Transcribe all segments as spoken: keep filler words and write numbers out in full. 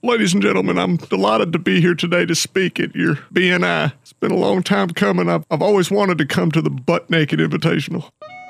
Ladies and gentlemen, I'm delighted to be here today to speak at your B N I. It's been a long time coming. I've, I've always wanted to come to the Butt Naked Invitational.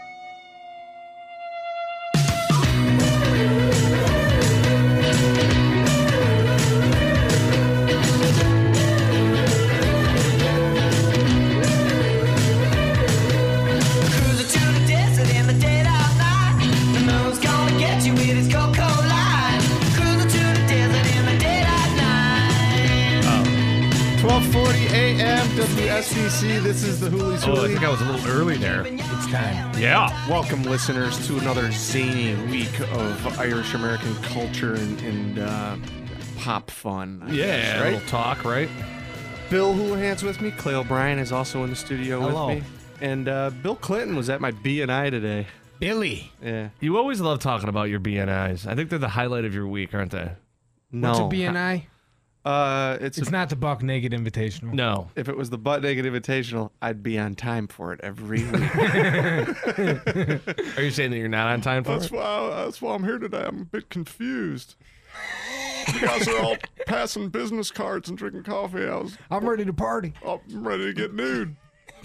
twelve forty a.m. W S B C. This is the Hoolies Oh, I Hoolies. think I was a little early there. It's time. Yeah. Welcome, listeners, to another zany week of Irish American culture and, and uh, pop fun. I Yeah, guess, a right? little talk, right? Bill Houlihan's with me. Clay O'Brien is also in the studio Hello. with me. And uh, Bill Clinton was at my B and I today. Billy. Yeah. You always love talking about your B N Is. I think they're the highlight of your week, aren't they? No. What's a B N I? Uh, it's It's a, not the Buck Naked Invitational. No. if it was the Butt Naked Invitational, I'd be on time for it every week. Are you saying that you're not on time for That's it? why, that's why I'm here today. I'm a bit confused. You guys are all passing business cards and drinking coffee. I was I'm ready to party. I'm ready to get nude.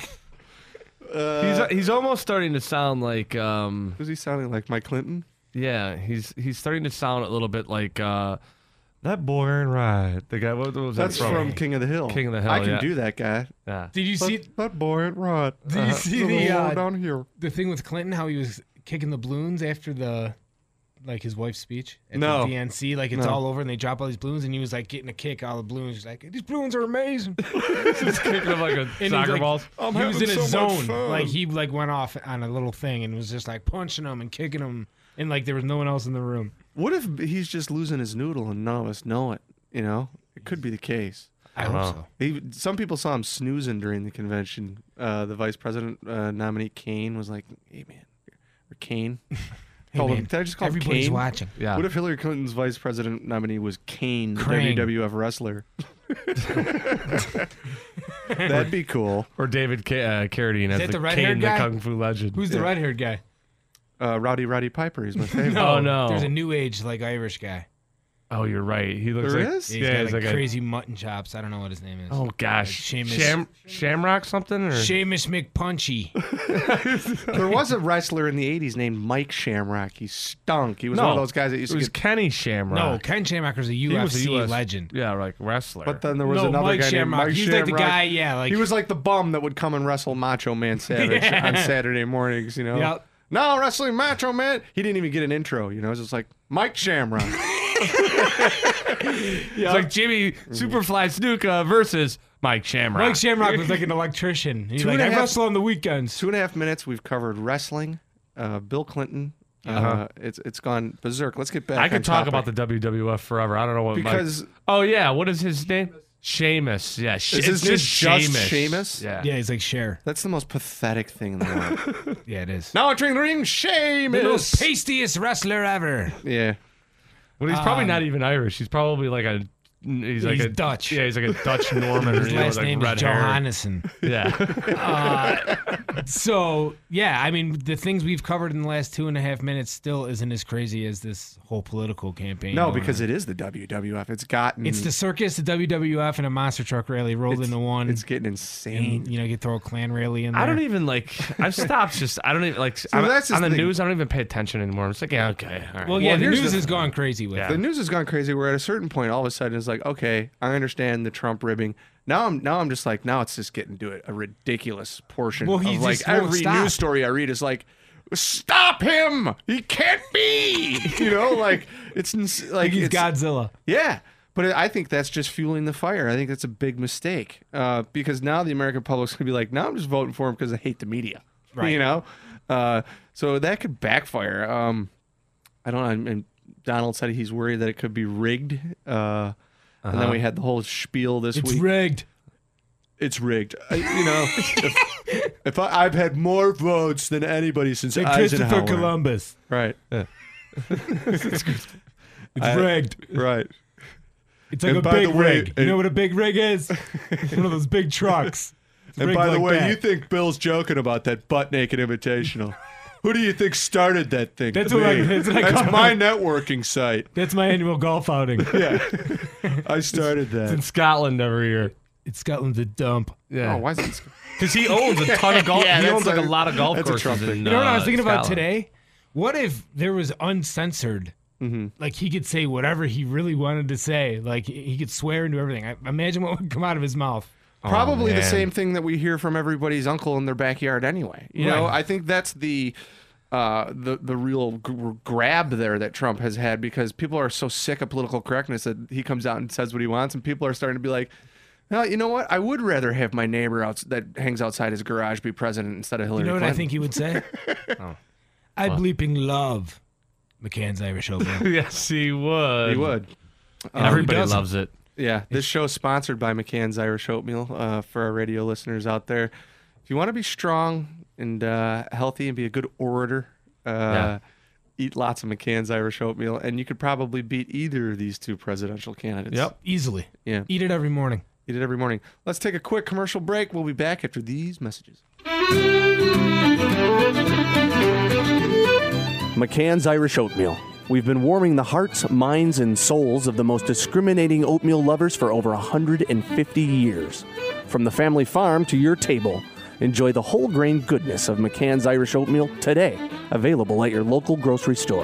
He's he's almost starting to sound like um Was he sounding like Mike Clinton? yeah, he's he's starting to sound a little bit like uh that boy ain't right. The guy what was That's that from King of the Hill. King of the Hill, I can yeah. do that guy. Yeah. Did you see That, that boy ain't right. Did you see the uh, down here? the thing with Clinton? How he was kicking the balloons after the like his wife's speech at No. the D N C. Like it's No. all over and they drop all these balloons and he was like getting a kick out of the balloons. He's like, these balloons are amazing. Just kicking him like a And he was soccer like- balls. I'm he was having in his so much zone. fun. Like he like went off on a little thing and was just like punching them and kicking them and like there was no one else in the room. What if he's just losing his noodle and none of us know it? You know, it could be the case. I don't hope know. so. He, some people saw him snoozing during the convention. Uh, the vice president uh, nominee Kane was like, "Hey man," or Kane. Hey, Call him- man, did I just call him everybody's Kane? watching. Yeah. What if Hillary Clinton's vice president nominee was Kane, the Krang. W W F wrestler? That'd be cool. Or David Ca- uh, Carradine as that the, the red-haired Kane, the guy? Kung Fu legend. Who's the Yeah. red-haired guy? Uh, Rowdy Roddy Piper, he's my favorite. Oh, no. There's a new age like Irish guy. Oh, you're right. He looks There like is? He's yeah, got he's like, like crazy mutton chops. I don't know what his name is. a oh gosh, Seamus- Sham Shamrock something or Seamus McPunchy. There was a wrestler in the eighties named Mike Shamrock. He stunk. He was No, one of those guys that used it to was get. Kenny Shamrock. No, Ken Shamrock was a He U F was a C U S legend. Yeah, like wrestler. But then there was no, another Mike guy Shamrock. named Mike He's like the Shamrock. guy, yeah, like He was like the bum that would come and wrestle Macho Man Savage Yeah. on Saturday mornings, you know? Yep. No, wrestling Macho Man. He didn't even get an intro, you know? It was just like, Mike Shamrock. it's like Jimmy Superfly Snuka versus Mike Shamrock. Mike Shamrock was like an electrician. He's Two like, and a I half- wrestle on the weekends. Two and a half minutes, we've covered wrestling, uh, Bill Clinton. uh Uh-huh. It's It's gone berserk. Let's get back I on could talk topic. about the W W F forever. I don't know what Mike- Because Oh yeah, what is his name? Sheamus. Yeah, She- Is his it's name just just Sheamus. Sheamus? Yeah. Yeah, he's like Cher. that's the most pathetic thing in the world. Yeah, it is. Now entering the ring, The Sheamus. most tastiest wrestler ever. Yeah. Well, he's probably Um, not even Irish. He's probably like a. He's like He's a Dutch. Yeah, he's like a Dutch Norman. or, His you know, last with, like, name is red hair. Johannesson. Yeah. So, yeah, I mean, the things we've covered in the last two and a half minutes still isn't as crazy as this whole political campaign. No, going because on. it is the W W F. It's gotten. it's the circus, the W W F, and a monster truck rally rolled it's, into one. It's getting insane. and, you know, you throw a clan rally in there. I don't even like. I've stopped. Just I don't even like. I'm, that's just on the the thing. news. I don't even pay attention anymore. I'm just like, yeah, okay, all right. Well, yeah, Well, the here's news the- has gone crazy with Yeah. it. The news has gone crazy. Where at a certain point, all of a sudden, it's like, okay, I understand the Trump ribbing. Now I'm now I'm just like, now it's just getting to a ridiculous portion. Well, he of like just won't every stop. news story I read is like, stop him! He can't be. You know, like it's ins- like Like he's it's, Godzilla. Yeah. But I think that's just fueling the fire. I think that's a big mistake uh, because now the American public's going to be like, now I'm just voting for him because I hate the media. Right. You know? Uh, so that could backfire. Um, I don't know. And- And Donald said he's worried that it could be rigged. Uh, And then we had the whole spiel this It's week. rigged. It's rigged. I, you know, if, if I, I've had more votes than anybody since Like Eisenhower. Christopher Columbus. Right. Yeah. It's I- rigged. Right. It's like And a by big the way- rig. You and- know what a big rig is? It's one of those big trucks. It's And rigged by the like way, that. you think Bill's joking about that butt naked invitational. Who do you think started that thing? That's what I- that's what I That's call my it. networking site. That's my annual golf outing. Yeah, I started It's in that. Scotland every year. It's Scotland's a dump. Yeah. Oh, why is it? Because he owns a ton of golf. Yeah, he that's owns like a- a lot of golf that's a courses. Trump thing. In, You know what I was uh, thinking about Scotland. today? What if there was uncensored? Mm-hmm. Like he could say whatever he really wanted to say. Like he could swear into everything. I imagine what would come out of his mouth. Probably the man. same thing that we hear from everybody's uncle in their backyard anyway. You know, Right. I think that's the uh, the the real g- grab there that Trump has had, because people are so sick of political correctness that he comes out and says what he wants, and people are starting to be like, well, you know what? I would rather have my neighbor out that hangs outside his garage be president instead of Hillary You know what Clinton. I think he would say? Oh. I bleeping love McCann's Irish oatmeal. Yes, he would. He would. And Everybody who doesn't? loves it. Yeah, this show is sponsored by McCann's Irish Oatmeal uh, for our radio listeners out there. If you want to be strong and uh, healthy and be a good orator, uh, Yeah. eat lots of McCann's Irish Oatmeal, and you could probably beat either of these two presidential candidates. Yep. Easily. Yeah, Eat it every morning. eat it every morning. Let's take a quick commercial break. We'll be back after these messages. McCann's Irish Oatmeal. We've been warming the hearts, minds, and souls of the most discriminating oatmeal lovers for over one hundred fifty years. From the family farm to your table, enjoy the whole grain goodness of McCann's Irish Oatmeal today. Available at your local grocery store.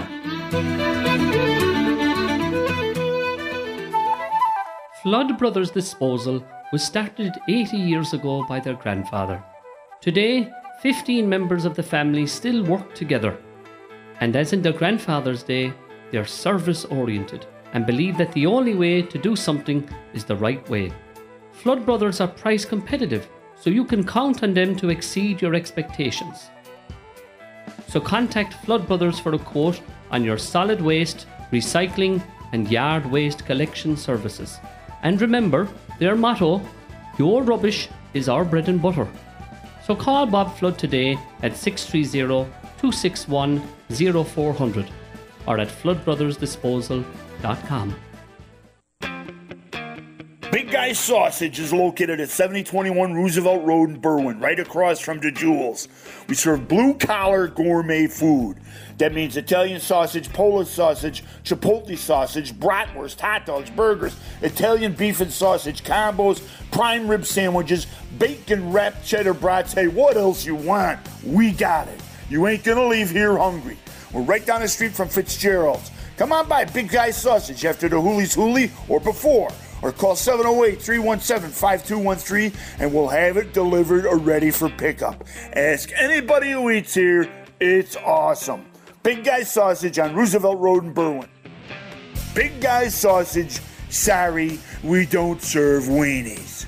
Flood Brothers Disposal was started eighty years ago by their grandfather. Today, fifteen members of the family still work together. And as in their grandfather's day, they are service oriented and believe that the only way to do something is the right way. Flood Brothers are price competitive, so you can count on them to exceed your expectations. So contact Flood Brothers for a quote on your solid waste, recycling, and yard waste collection services. And remember their motto, your rubbish is our bread and butter. So call Bob Flood today at six three zero, two six one, zero four zero zero or at flood brothers disposal dot com. Big Guy Sausage is located at seventy twenty-one Roosevelt Road in Berwyn, right across from DeJewels. We serve blue-collar gourmet food. That means Italian sausage, Polish sausage, Chipotle sausage, bratwurst, hot dogs, burgers, Italian beef and sausage combos, prime rib sandwiches, bacon-wrapped cheddar brats. Hey, what else you want? We got it. You ain't gonna leave here hungry. We're right down the street from Fitzgerald's. Come on by Big Guy Sausage after the Hoolie's Hoolie or before. Or call seven oh eight, three one seven, five two one three and we'll have it delivered or ready for pickup. Ask anybody who eats here. It's awesome. Big Guy Sausage on Roosevelt Road in Berwyn. Big Guy Sausage. Sorry, we don't serve weenies.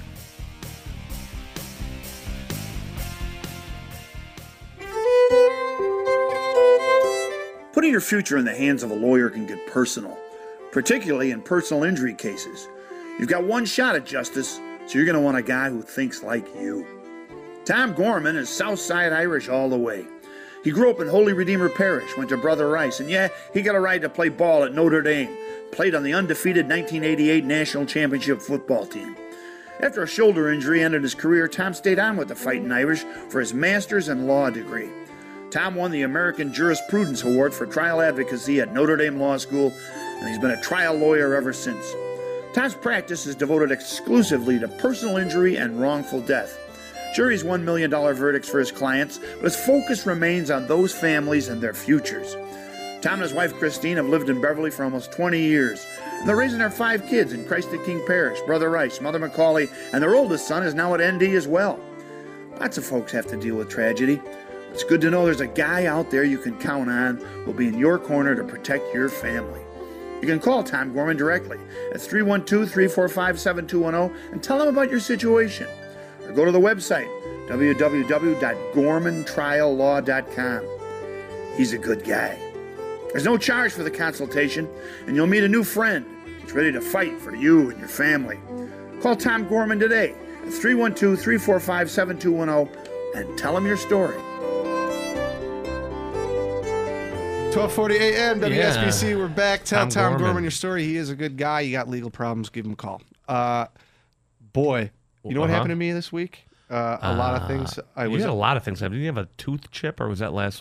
Putting your future in the hands of a lawyer can get personal, particularly in personal injury cases. You've got one shot at justice, so you're going to want a guy who thinks like you. Tom Gorman is Southside Irish all the way. He grew up in Holy Redeemer Parish, went to Brother Rice, and yeah, he got a ride to play ball at Notre Dame, played on the undefeated nineteen eighty-eight National Championship football team. After a shoulder injury ended his career, Tom stayed on with the Fighting Irish for his master's and law degree. Tom won the American Jurisprudence Award for trial advocacy at Notre Dame Law School, and he's been a trial lawyer ever since. Tom's practice is devoted exclusively to personal injury and wrongful death. Sure, he's won million dollar verdicts for his clients, but his focus remains on those families and their futures. Tom and his wife Christine have lived in Beverly for almost twenty years. And they're raising their five kids in Christ the King Parish, Brother Rice, Mother Macaulay, and their oldest son is now at N D as well. Lots of folks have to deal with tragedy. It's good to know there's a guy out there you can count on who'll be in your corner to protect your family. You can call Tom Gorman directly at three one two, three four five, seven two one zero and tell him about your situation. Or go to the website, w w w dot gorman trial law dot com. He's a good guy. There's no charge for the consultation, and you'll meet a new friend that's ready to fight for you and your family. Call Tom Gorman today at three one two, three four five, seven two one zero and tell him your story. twelve forty A M, W S B C. Yeah. We're back. Tell Tom, Tom Gorman. Gorman your story. He is a good guy. You got legal problems, give him a call. Uh, boy, you know what Uh-huh. happened to me this week? Uh, a lot of things. I you was had a lot of things. Did you have a tooth chip, or was that last week?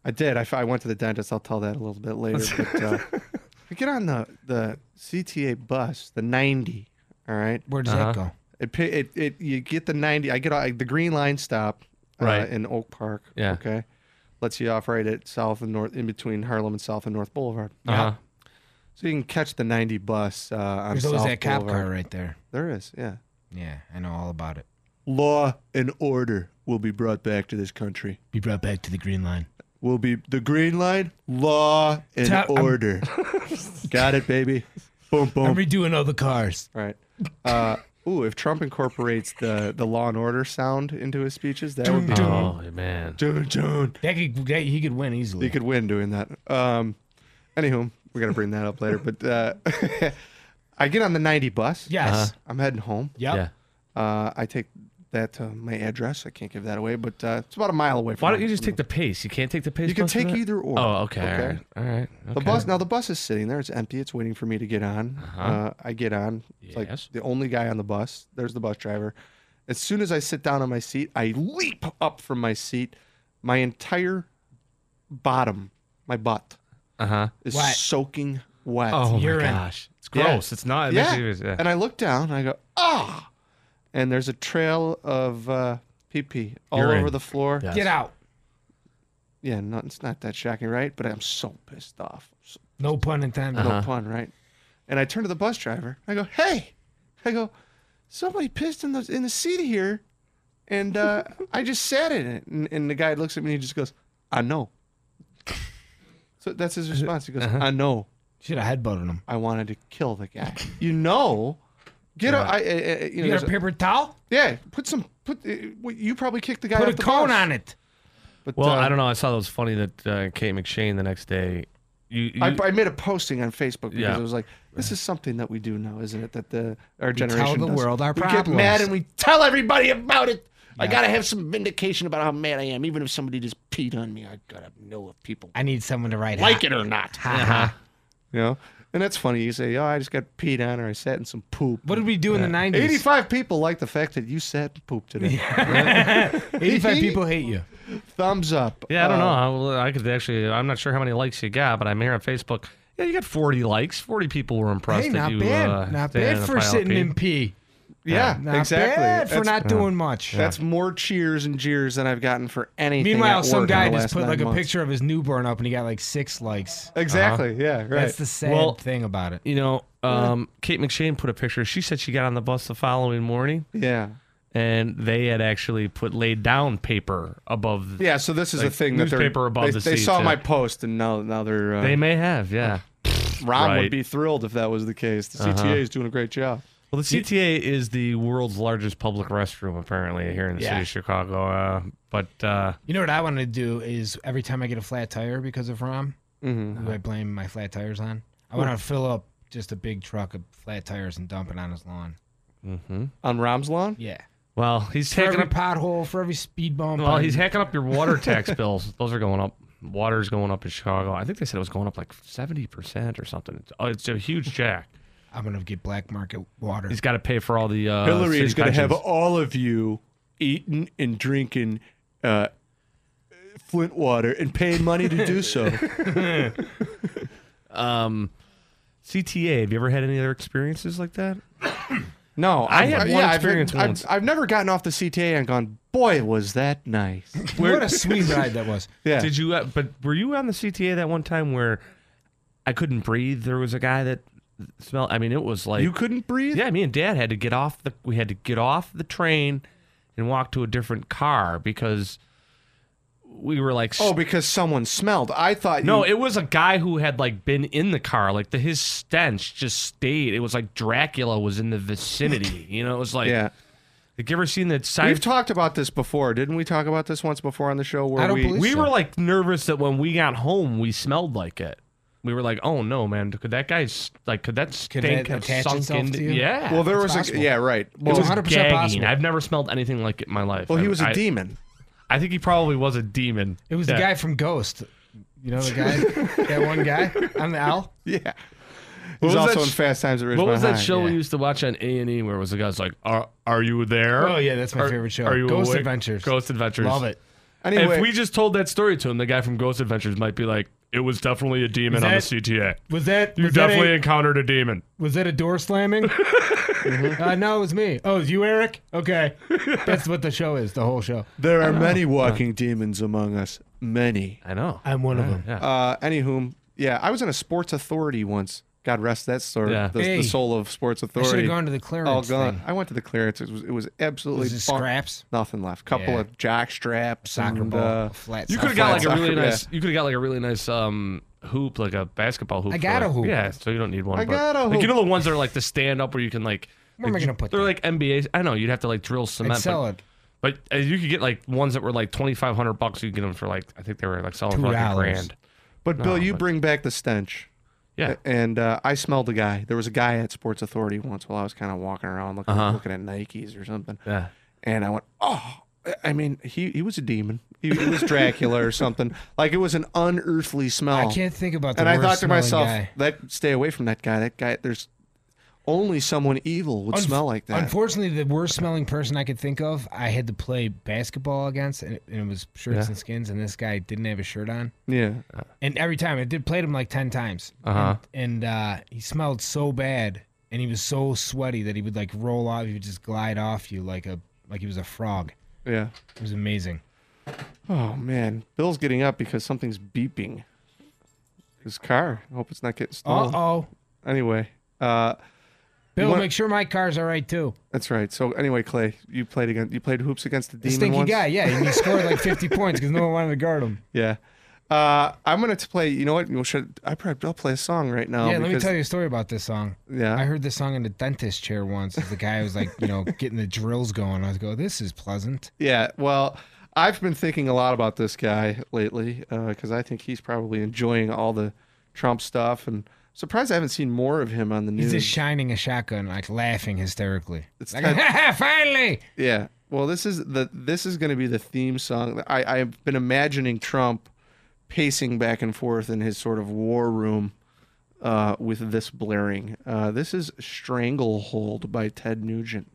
I did. I, f- I went to the dentist. I'll tell that a little bit later. But uh, I get on the, the C T A bus, the ninety. All right. Where does Uh-huh. that go? It, pi- it it you get the ninety. I get on the Green Line stop, uh, Right. in Oak Park. Yeah. Okay. Lets you off right at South and North, in between Harlem and South and North Boulevard. Uh-huh. So you can catch the ninety bus uh, on There's South always that cop Boulevard. car right there. There is. Yeah. Yeah, I know all about it. Law and order will be brought back to this country. Be brought back to the Green Line. Will be the Green Line, law and Ta- I'm- order. Got it, baby. Boom, boom. I'm redoing all the cars. Right. Uh, ooh, if Trump incorporates the, the law and order sound into his speeches, that would be Oh man. Dun, dun. That could, that, he could win easily. He could win doing that. Um, anywho, we're gonna bring that up later. But uh, I get on the ninety bus. Yes. Uh-huh. I'm heading home. Yep. Yeah. Uh, I take that to my address. I can't give that away, but uh, it's about a mile away from. Why don't my- you just take the pace? You can't take the pace. You can bus for take that? either or. Oh, okay. All right. All right. The okay. bus now. The bus is sitting there. It's empty. It's waiting for me to get on. Uh-huh. Uh, I get on. It's like Yes. the only guy on the bus. There's the bus driver. As soon as I sit down on my seat, I leap up from my seat. My entire bottom, my butt, Uh huh. is Wet. soaking wet. Oh Urine. my gosh. It's Yeah. gross. It's not. It yeah. makes you- yeah. And I look down. And I go, ah, and there's a trail of uh, pee pee all Urine. over the floor. Yeah. Get out. Yeah, no, it's not that shocking, right? But I'm so pissed off. So No pun intended. No Uh-huh. pun, right? And I turn to the bus driver. I go, "Hey," I go, "somebody pissed in the in the seat here, and uh, I just sat in it." And, and the guy looks at me and he just goes, "I know." So that's his response. He goes, Uh-huh. "I know. Should have headbutted him. I wanted to kill the guy. You know, get a, I, I, I, you know, You there's got a paper towel? yeah, put some put. Uh, what- you probably kicked the guy. Put off a the cone bus. on it. But, Well, uh, I don't know. I saw that was funny that uh, Kate McShane the next day. You, you I, I made a posting on Facebook because Yeah. it was like, this is something that we do now, isn't it? That the our tell generation the does. world our we get problems. mad and we tell everybody about it. I gotta have some vindication about how mad I am, even if somebody just peed on me. I gotta know if people I need someone to write like ha- it or not. Ha ha. You know, and that's funny. You say, "Oh, I just got peed on, or I sat in some poop." What did we do in the nineties? Eighty-five people like the fact that you sat and pooped today. eighty-five people hate you. Thumbs up. Yeah, I don't Uh, know. I, I could actually. I'm not sure how many likes you got, but I'm here on Facebook. Yeah, you got forty likes. forty people were impressed Hey, that not you. bad. Uh, not stayed bad in a for pile of sitting pee. in pee. Yeah, Not exactly. bad for That's- not doing much. That's more cheers and jeers than I've gotten for anything. Meanwhile, at some work in guy the just last put nine like a months. picture of his newborn up and he got like six likes. Exactly. Yeah. Right. That's the sad Well- thing about it. You know, um, Kate McShane put a picture. She said she got on the bus the following morning, yeah. and they had actually put laid down paper above. The, Yeah. So this is Like a thing that they're newspaper above they, the they seats, saw yeah. my post and now now they're uh, They may have, yeah. Ron right. would be thrilled if that was the case. The C T A Uh-huh. is doing a great job. Well, the C T A is the world's largest public restroom, apparently, here in the Yeah. city of Chicago. Uh, but uh, You know what I want to do is every time I get a flat tire because of Rom, Mm-hmm. who I blame my flat tires on, I want to fill up just a big truck of flat tires and dump it on his lawn. mhm. On Rom's lawn. Yeah. well, he's For hacking every up. pothole, for every speed bump. Well, I- he's hacking up your water tax bills. Those are going up. Water's going up in Chicago. I think they said it was going up like seventy percent or something. It's, oh, it's a huge jack. I'm going to get black market water. He's got to pay for all the. Uh, Hillary city is going to have pensions. all of you eating and drinking uh, Flint water and paying money to do so. Um, C T A. Have you ever had any other experiences like that? No, I I've- had yeah, one I've- experience I've, once. I've never gotten off the C T A and gone, boy, was that nice. What a sweet ride that was. Yeah. Did you? Uh, but were you on the C T A that one time where I couldn't breathe? There was a guy that smelled. I mean, it was like You couldn't breathe? Yeah, me and Dad had to get off the. We had to get off the train and walk to a different car because we were like. Oh, because someone smelled. I thought no, you... it was a guy who had like been in the car. Like the his stench just stayed. It was like Dracula was in the vicinity. You know, it was like. Yeah. Like, you ever seen that sci- We've talked about this before. Didn't we talk about this once before on the show? Where I don't we, believe We so. were like nervous that when we got home, we smelled like it. We were like, "Oh no, man! Could that guy's like? Could that Could stink that have attach sunk itself into?" to you? Yeah. Well, there was It's a... possible. Yeah, right. it Well, was one hundred percent gagging. possible. I've never smelled anything like it in my life. well he I- was a I- demon. I think he probably was a demon. It was Yeah. the guy from Ghost. You know the guy? That one guy on the owl? Yeah. What He's was also that in sh- Fast Times at Ridgemont What was that High. show we yeah. used to watch on A and E where it was the guy's like, "Are are you there?" Oh, yeah, that's my Are- favorite show. Are you Ghost awake? Adventures. Ghost Adventures. Love it. Anyway, if we just told that story to him, the guy from Ghost Adventures might be like, "It was definitely a demon Was on the that- C T A. Was that You was that definitely a, encountered a demon." was that a door slamming? uh, no, it was me. Oh, it was you, Eric? Okay, that's what the show is. The whole show. there are many walking demons among us. Many. I know. I'm one of them. Yeah. Uh, anywho, yeah, I was in a Sports Authority once. God rest that story. Yeah. The, Hey. the soul of Sports I should Authority. have gone to the clearance All gone. thing. I went to the clearance. It was it was absolutely Was it fun. scraps? Nothing left. Couple Yeah. of jock straps. Soccer and, ball, uh, a flat. You soccer could have got like flat a really soccer, nice. You could have got like a really nice um hoop, like a basketball hoop. I for, got a like- hoop. Yeah, so you don't need one. I but, got a Like, you hoop. know the ones that are like the stand up where you can like. Where am I like, gonna put They're that? like N B As. I know you'd have to like drill I'd cement. sell but, it. but uh, you could get like ones that were like twenty five hundred bucks. You could get them for like I think they were like selling for like a two dollars. grand. But No, Bill, you but- bring back the stench. Yeah. And uh, I smelled a guy. There was a guy at Sports Authority once while I was kind of walking around looking, Uh-huh. looking at Nikes or something. Yeah. And I went, oh, I mean, he, he was a demon. He, he was Dracula or something. Like it was an unearthly smell. I can't think about the and I worst thought to smelling myself, guy. that stay away from that guy. That guy, there's only someone evil would Unf- smell like that. Unfortunately, the worst smelling person I could think of, I had to play basketball against, and it, and it was shirts Yeah. and skins, and this guy didn't have a shirt on. Yeah. And every time, I did played him like ten times. Uh-huh. And, and uh, he smelled so bad, and he was so sweaty that he would like roll off, he would just glide off you like a like he was a frog. Yeah. It was amazing. Oh man, Bill's getting up because something's beeping. His car. I hope it's not getting Uh stolen. oh. Anyway, uh, Bill, want- make sure my car's all right too. that's right. So anyway, Clay, you played against you played hoops against the The demon stinky once? guy, yeah, and he scored like fifty points because no one wanted to guard him. Yeah. Uh, I'm gonna t- play. You know what? You should I probably I'll play a song right now. yeah, let me because- tell you a story about this song. Yeah. I heard this song in the dentist chair once. The guy was like, you know, getting the drills going. I was go, this is pleasant. Yeah. Well, I've been thinking a lot about this guy lately because I think he's probably enjoying all the Trump stuff, and surprised I haven't seen more of him on the He's news. just shining a shotgun, like laughing hysterically. It's like, Ted- "Ha, finally! Yeah. Well, this is the this is going to be the theme song. I I've been imagining Trump pacing back and forth in his sort of war room uh, with this blaring. Uh, this is "Stranglehold" by Ted Nugent.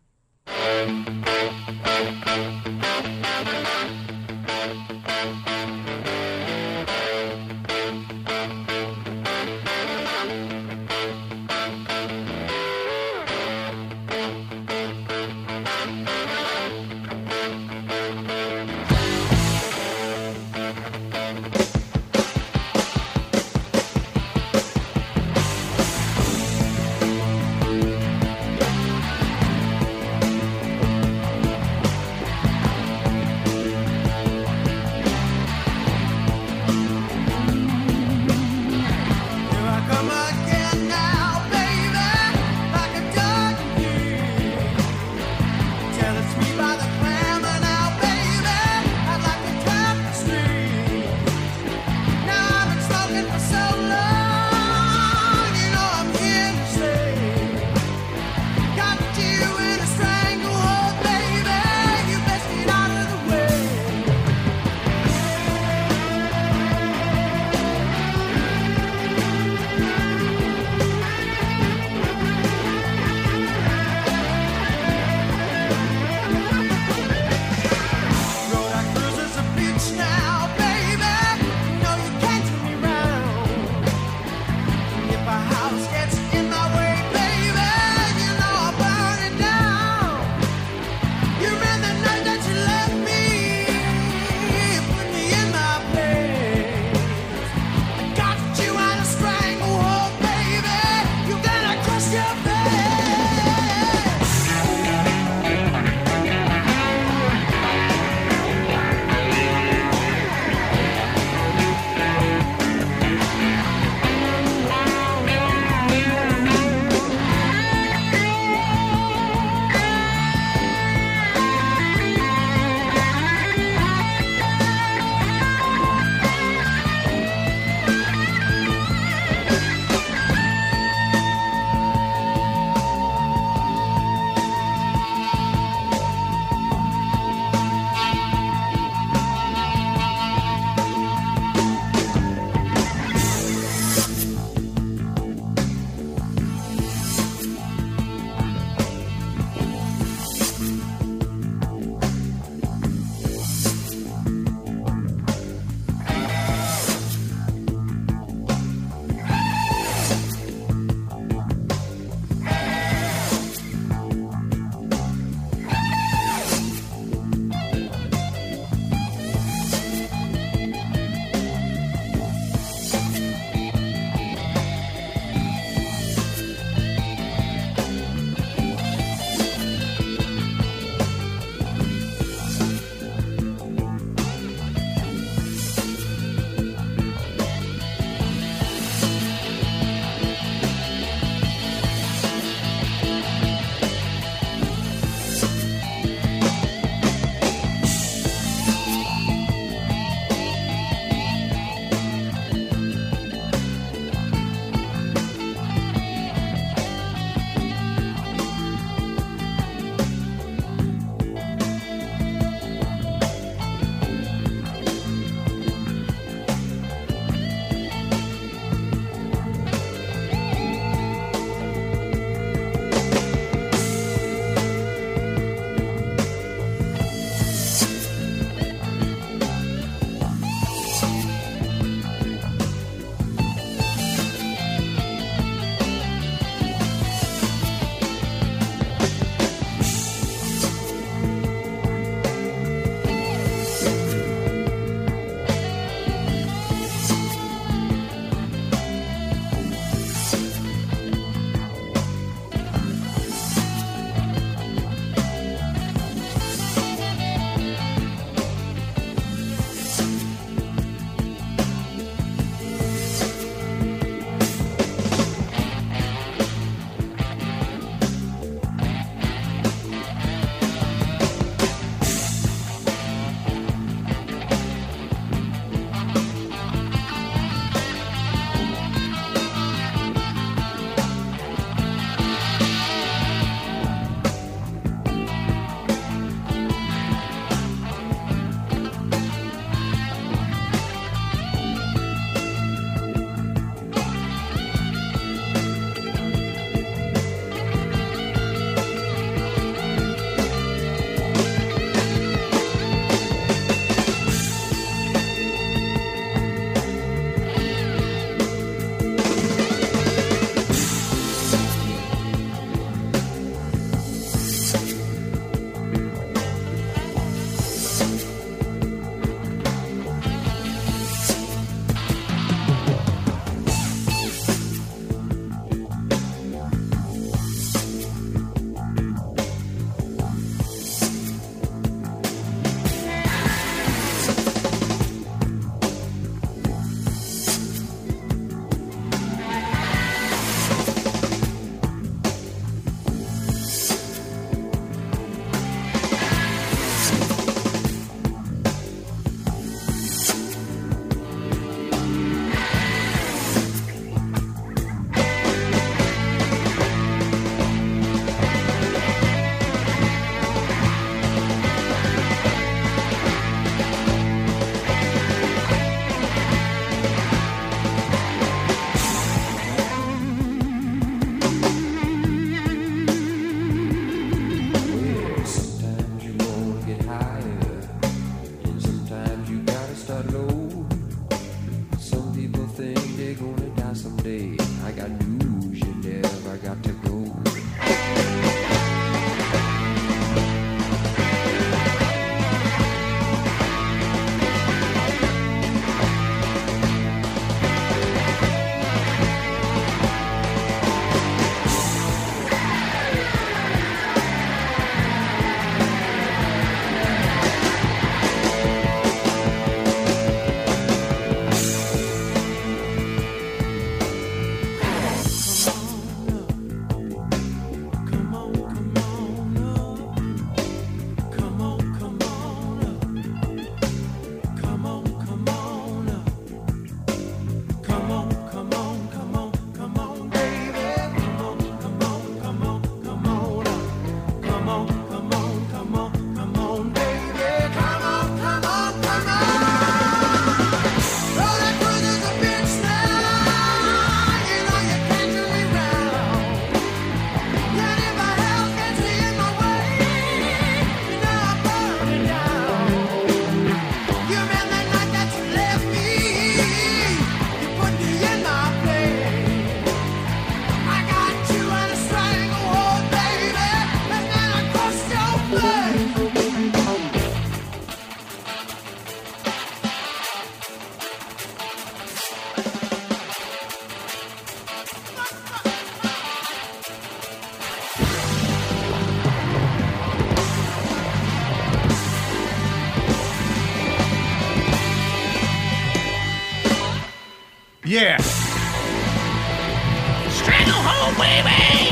Yeah. Stranglehold, baby!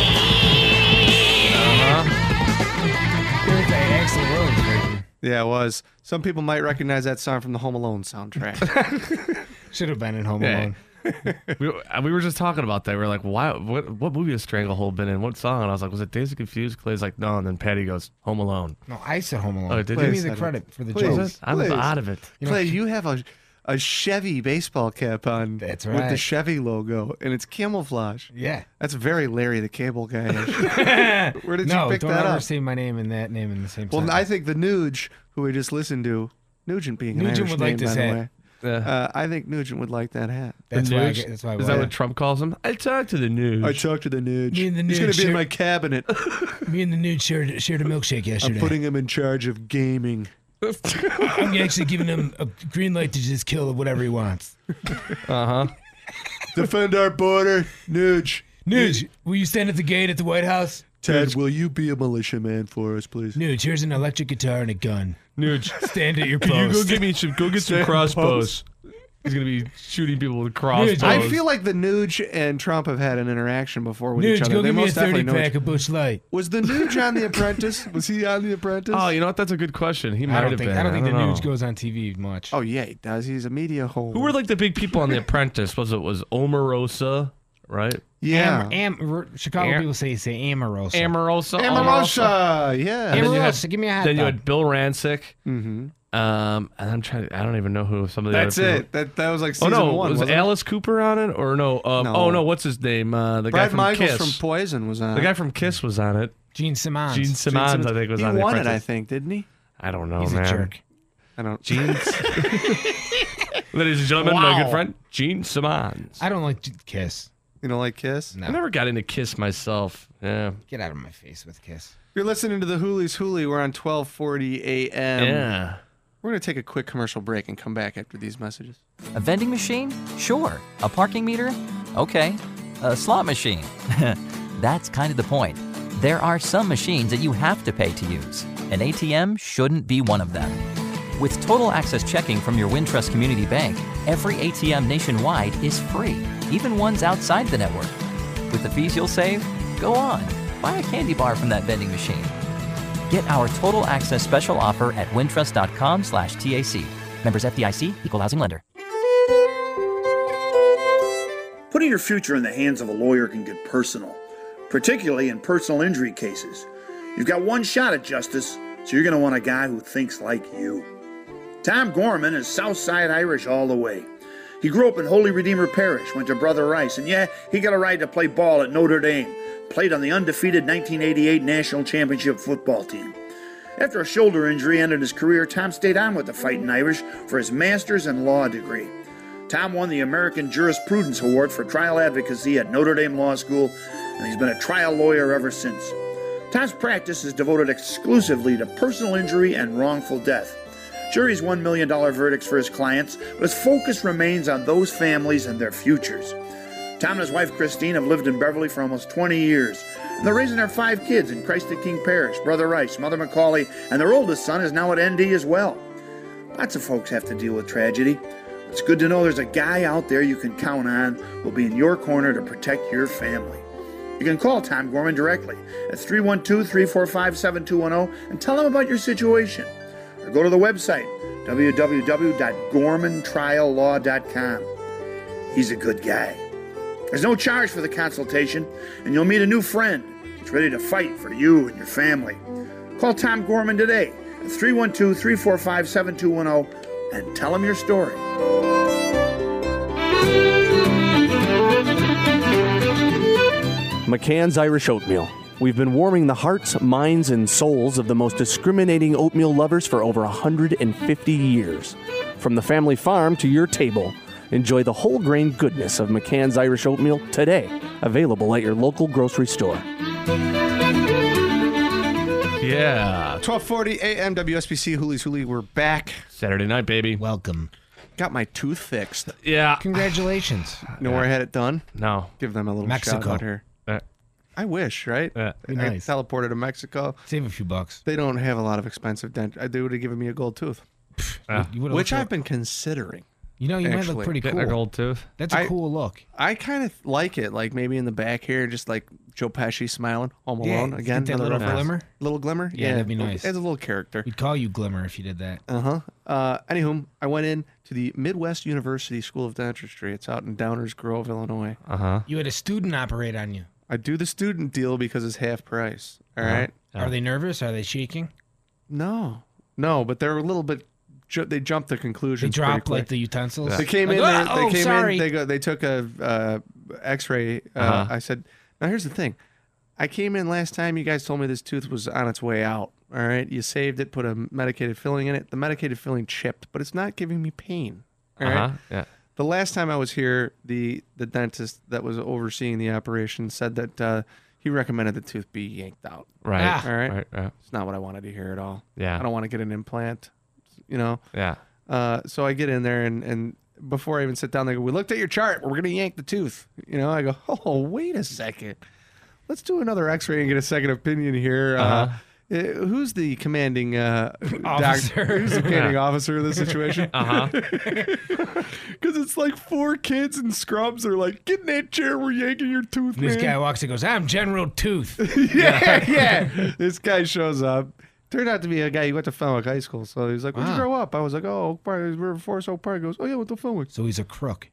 Here's that Axl Rose version. Yeah, it was. Some people might recognize that song from the Home Alone soundtrack. Should have been in Home Yeah. Alone. we, uh, we were just talking about that. We were like, why? What, what movie has Stranglehold been in? What song? And I was like, was it Dazed and Confused? Clay's like, no. And then Patty goes, Home Alone. No, I said Home Alone. Oh, did Give you? me the Please. credit for the Please. joke. I was Please. out of it. You know, Clay, she- you have a a Chevy baseball cap on. That's With the right. Chevy logo, and it's camouflage. Yeah. That's very Larry the Cable Guy. Where did no, you pick don't that ever up? say my name and that name in the same Well, sentence. I think the Nuge, who we just listened to, Nugent being an Nugent Irish would like name, this by the hat. way. Yeah. Uh, I think Nugent would like that hat. that's The why. I, Nuge? get- that's why. I Is that wear what Trump calls him? I talked to the news. I talked to the Nuge. Me and the He's going Nuge to be in share- my cabinet. it. Me and the nude shared shared a milkshake yesterday. I'm putting him in charge of gaming. I'm actually giving him a green light to just kill whatever he wants. Uh huh. Defend our border, Nuge. Nuge, will you stand at the gate at the White House? Ted, will you be a militiaman for us, please? Nuge, here's an electric guitar and a gun. Nuge, Stand at your can you go post. get me some? Go get some Stand crossbows. He's gonna be shooting people with crossbows. I feel like the Nuge and Trump have had an interaction before with each Nuge, other. go They give me a most definitely thirty know pack each- of Bush Light. Was the Nuge on The Apprentice? Was he on The Apprentice? Oh, you know what? That's a good question. He might I don't have think been. I don't think the know. Nuge goes on T V much. Oh, yeah, he does. He's a media hole. Who were like the big people on The Apprentice? Was it was Omarosa, right? Yeah. Am, Am, Chicago Am- people say say Amarosa. Amorosa. Amorosa, yeah. And then you had- Amarosa, give me a hot Then you dog. had Bill Rancic. Mm-hmm. Um, and I'm trying. I don't even know who some of the That's other people. it. That that was like Oh season no, one. was wasn't it? Alice Cooper on it or no? Um, No. Oh no, what's his name? Uh, the guy Brad from Michaels Kiss. from Poison was on. the guy from Kiss was on it. Gene Simmons. Gene Gene Simmons, Simmons. I think, was he on The won it, I Apprentice. think, didn't he? I don't know, He's man. a jerk. I don't. Gene. Ladies and gentlemen, my good friend Gene Simmons. I don't like Kiss. You don't like Kiss? No. I never got into Kiss myself. Yeah. Get out of my face with Kiss. You're listening to the Hoolies Hooli. We're on twelve forty a.m. yeah. We're going to take a quick commercial break and come back after these messages. A vending machine? Sure. A parking meter? Okay. A slot machine? That's kind of the point. There are some machines that you have to pay to use. An A T M shouldn't be one of them. With Total Access Checking from your Wintrust Community Bank, every A T M nationwide is free, even ones outside the network. With the fees you'll save, go on. Buy a candy bar from that vending machine. Get our Total Access special offer at wintrust.com slash TAC. Members F D I C, Equal Housing Lender. Putting your future in the hands of a lawyer can get personal, particularly in personal injury cases. You've got one shot at justice, so you're going to want a guy who thinks like you. Tom Gorman is Southside Irish all the way. He grew up in Holy Redeemer Parish, went to Brother Rice, and yeah, he got a ride to play ball at Notre Dame, played on the undefeated nineteen eighty-eight National Championship football team. After a shoulder injury ended his career, Tom stayed on with the Fighting Irish for his master's in law degree. Tom won the American Jurisprudence Award for trial advocacy at Notre Dame Law School, and he's been a trial lawyer ever since. Tom's practice is devoted exclusively to personal injury and wrongful death. Sure, he's one million dollars verdicts for his clients, but his focus remains on those families and their futures. Tom and his wife Christine have lived in Beverly for almost twenty years. And they're raising their five kids in Christ the King Parish, Brother Rice, Mother Macaulay, and their oldest son is now at N D as well. Lots of folks have to deal with tragedy. It's good to know there's a guy out there you can count on who will be in your corner to protect your family. You can call Tom Gorman directly at three one two, three four five, seven two one zero and tell him about your situation. Or go to the website, w w w dot gorman trial law dot com. He's a good guy. There's no charge for the consultation, and you'll meet a new friend that's ready to fight for you and your family. Call Tom Gorman today at three one two, three four five, seven two one zero and tell him your story. McCann's Irish Oatmeal. We've been warming the hearts, minds, and souls of the most discriminating oatmeal lovers for over one hundred fifty years. From the family farm to your table, enjoy the whole grain goodness of McCann's Irish Oatmeal today. Available at your local grocery store. Yeah. twelve forty a.m. W S B C Hoolies Hooli. We're back. Saturday night, baby. Welcome. Got my tooth fixed. Yeah. Congratulations. You know where I had it done? No. Give them a little Mexico. shout out here. Uh, I wish, right? uh, Be I nice. teleported to Mexico. Save a few bucks. They don't have a lot of expensive dent. They would have given me a gold tooth, uh, You would've which looked I've been considering. You know, you might Actually, look pretty Getting a cool. gold tooth. That's a I- cool look. I kind of like it, like maybe in the back here, just like Joe Pesci smiling, Home Yeah, Alone get again. that another little reference. glimmer. Little glimmer. Yeah, that'd be nice. As a little character. We'd call you Glimmer if you did that. Uh-huh. Uh Anywho, I went in to the Midwest University School of Dentistry. It's out in Downers Grove, Illinois. Uh huh. You had a student operate on you. I do the student deal because it's half price. All Uh-huh. right. Yeah. Are they nervous? Are they shaking? No, no, but they're a little bit. Ju- they jumped to They conclusions. pretty drop quick. like the utensils. They came Like, in. "Ah, They, they oh, came sorry." in. They go. They took a uh, X-ray. Uh, Uh-huh. I said, "Now here's the thing. I came in last time. You guys told me this tooth was on its way out. All right. You saved it. Put a medicated filling in it. The medicated filling chipped, but it's not giving me pain. All Uh right. huh. Yeah. The last time I was here, the the dentist that was overseeing the operation said that uh, he recommended the tooth be yanked out. Right. Ah. All right. Right. Yeah. It's not what I wanted to hear at all. Yeah. I don't want to get an implant. You know. Yeah. Uh, so I get in there and, and before I even sit down, they go, "We looked at your chart. We're going to yank the tooth." You know, I go, "Oh, wait a second. Let's do another x-ray and get a second opinion here." Uh-huh. Uh, uh, who's the commanding uh, Officer. Doc, who's the commanding officer of this situation? Uh huh. Because it's like four kids in scrubs are like, "Get in that chair. We're yanking your tooth, This man." guy walks and goes, "I'm General Tooth." yeah, yeah. This guy shows up. Turned out to be a guy. He went to Fenwick High School. So he was like, "Where'd Wow. you grow up?" I was like, "Oh, Oak Park, River Forest, Oak Park." He goes, "Oh, yeah, went to Fenwick." So he's a crook.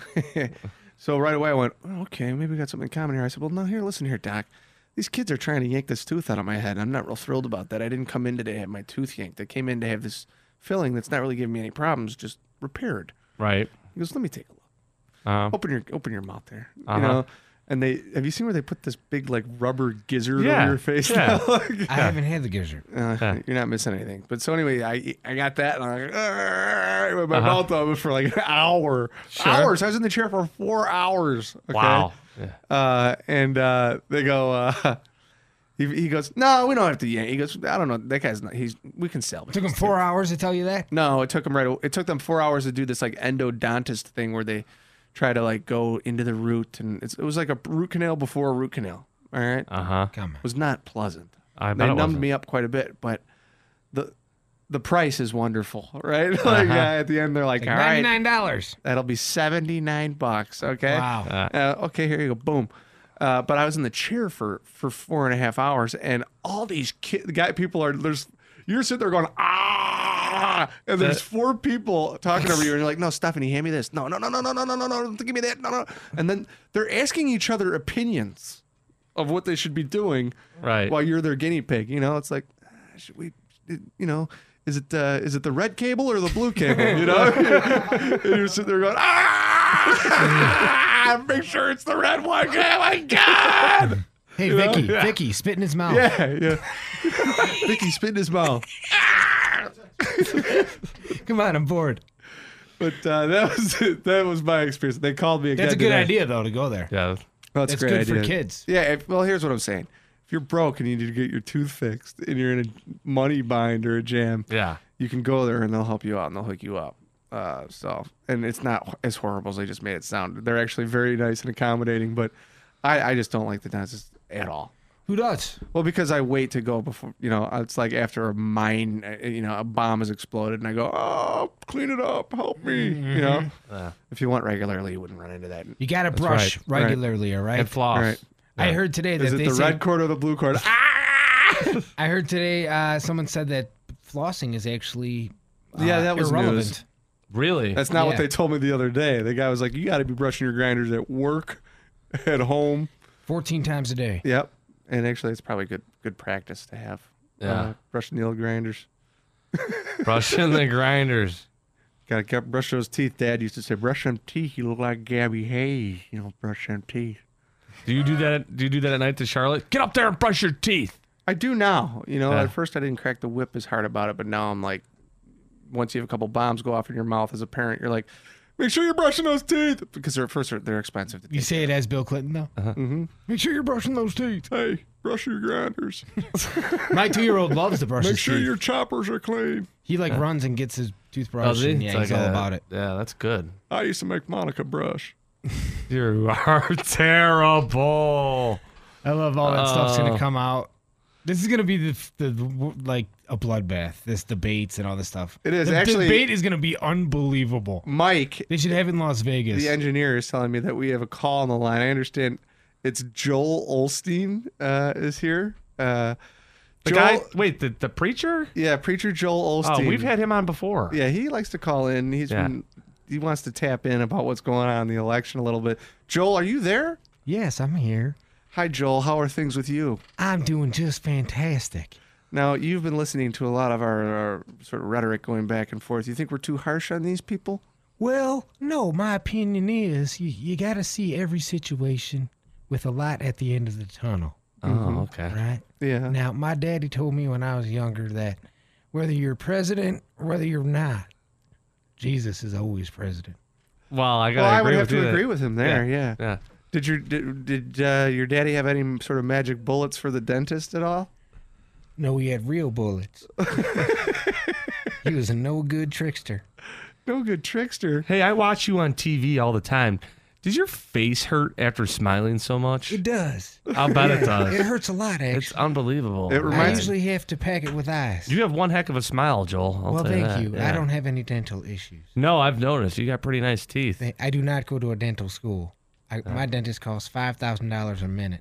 So right away I went, oh, okay, maybe we got something in common here. I said, well, no, here, listen here, Doc. These kids are trying to yank this tooth out of my head. I'm not real thrilled about that. I didn't come in today to have my tooth yanked. I came in to have this filling that's not really giving me any problems, just repaired. Right. He goes, let me take a look. Uh, Open your open your mouth there. Uh-huh. You know? And they have you seen where they put this big like rubber gizzard Yeah, over your face? yeah. now? Like, I haven't had the gizzard. uh, Yeah. You're not missing anything. But so anyway, I I got that and I'm like, "Argh," with my Uh-huh. mouth open for like an hour. Sure. Hours. I was in the chair for four hours. Okay? Wow. Yeah. Uh, and uh, they go, uh, he, he goes, no, we don't have to yank. He goes, I don't know. That guy's not, he's, we can sell It took him four hours to tell you that? No, it took them right. It took them four hours to do this like endodontist thing where they try to like go into the root. And it's, it was like a root canal before a root canal. All right. Uh huh. Come on. It was not pleasant. I They bet it numbed wasn't. me up quite a bit, but the, the price is wonderful, right? Like Uh-huh. uh, at the end, they're like, Like all right, ninety-nine dollars. that'll be seventy-nine bucks. Okay. Wow. Uh, Uh, okay, here you go. Boom. Uh, but I was in the chair for for four and a half hours, and all these ki- guy people are there's you're sitting there going ah, and there's four people talking over you, and you're like, no, Stephanie, hand me this. No, no, no, no, no, no, no, no, no, don't give me that. No, no. And then they're asking each other opinions of what they should be doing right. while you're their guinea pig. You know, it's like, ah, should we, you know. Is it uh, is it the red cable or the blue cable? You know, and you're sitting there going, ah, make sure it's the red one. Oh my god! Hey, You know? Vicky, Vicky, spit in his mouth. Yeah, yeah. Vicky spit in his mouth. Come on, I'm bored. But uh, that was that was my experience. They called me again. That's a good today. idea, though, to go there. Yeah. Well, that's, That's a great good for idea. kids. Yeah. If, well, here's what I'm saying. If you're broke and you need to get your tooth fixed and you're in a money bind or a jam, Yeah. you can go there and they'll help you out and they'll hook you up. Uh, so, and it's not as horrible as they just made it sound. They're actually very nice and accommodating, but I, I just don't like the dentist at all. Who does? Well, because I wait to go before, you know, it's like after a mine, uh, you know, a bomb has exploded and I go, oh, clean it up, help me. You know, Yeah. if you went regularly, you wouldn't run into that. You got to brush right. regularly, all right? And floss. Right. I heard today that Is it they the say, red cord or the blue cord? Ah! I heard today uh, someone said that flossing is actually uh, Yeah, that was irrelevant. news. Really? That's not what Yeah. they told me the other day. The guy was like, you got to be brushing your grinders at work, at home. fourteen times a day. Yep. And actually, it's probably good good practice to have. Yeah. Uh, brushing the old grinders. Brushing the grinders. Got to brush those teeth. Dad used to say, brush them teeth. You look like Gabby Hayes. You know, brush them teeth. Do you do that? At, do you do that at night to Charlotte? Get up there and brush your teeth. I do now. You know, Yeah. at first I didn't crack the whip as hard about it, but now I'm like, once you have a couple bombs go off in your mouth as a parent, you're like, make sure you're brushing those teeth. Because they're, at first they're, they're expensive to You take. say it as Bill Clinton, though. Mm-hmm. Make sure you're brushing those teeth. Hey, brush your grinders. My two-year-old loves to brush Make his sure teeth. your choppers are clean. He like runs and gets his toothbrush. Does he? And, yeah, It's he's like all a- about it. Yeah, that's good. I used to make Monica brush. You are terrible. I love all that stuff's gonna Oh. come out. This is gonna be the, the, the like a bloodbath. This debates and all this stuff. It is the actually debate is gonna be unbelievable. Mike, They should have it in Las Vegas. the engineer, is telling me that we have a call on the line. I understand it's Joel Olstein uh, is here. Uh, The Joel, guy, wait, the, the preacher? yeah, preacher Joel Olstein. Oh, we've had him on before. Yeah, he likes to call in. He's Yeah. been he wants to tap in about what's going on in the election a little bit. Joel, are you there? Yes, I'm here. Hi, Joel. How are things with you? I'm doing just fantastic. Now, you've been listening to a lot of our, our sort of rhetoric going back and forth. You think we're too harsh on these people? Well, no, my opinion is you, you got to see every situation with a light at the end of the tunnel, Oh, okay. right? Yeah. Now, my daddy told me when I was younger that whether you're president or whether you're not, Jesus is always president. Well, I got Well, I would agree have with you to that- agree with him there. Yeah. Yeah. Did your did, did uh, your daddy have any sort of magic bullets for the dentist at all? No, he had real bullets. He was a no good trickster. No good trickster. Hey, I watch you on T V all the time. Does your face hurt after smiling so much? It does. I'll bet it does. It hurts a lot, actually. It's unbelievable. It I reminds- usually have to pack it with ice. You have one heck of a smile, Joel. I'll well, tell thank that. you. Yeah. I don't have any dental issues. No, I've noticed. You got pretty nice teeth. They- I do not go to a dental school. I, My dentist costs five thousand dollars a minute.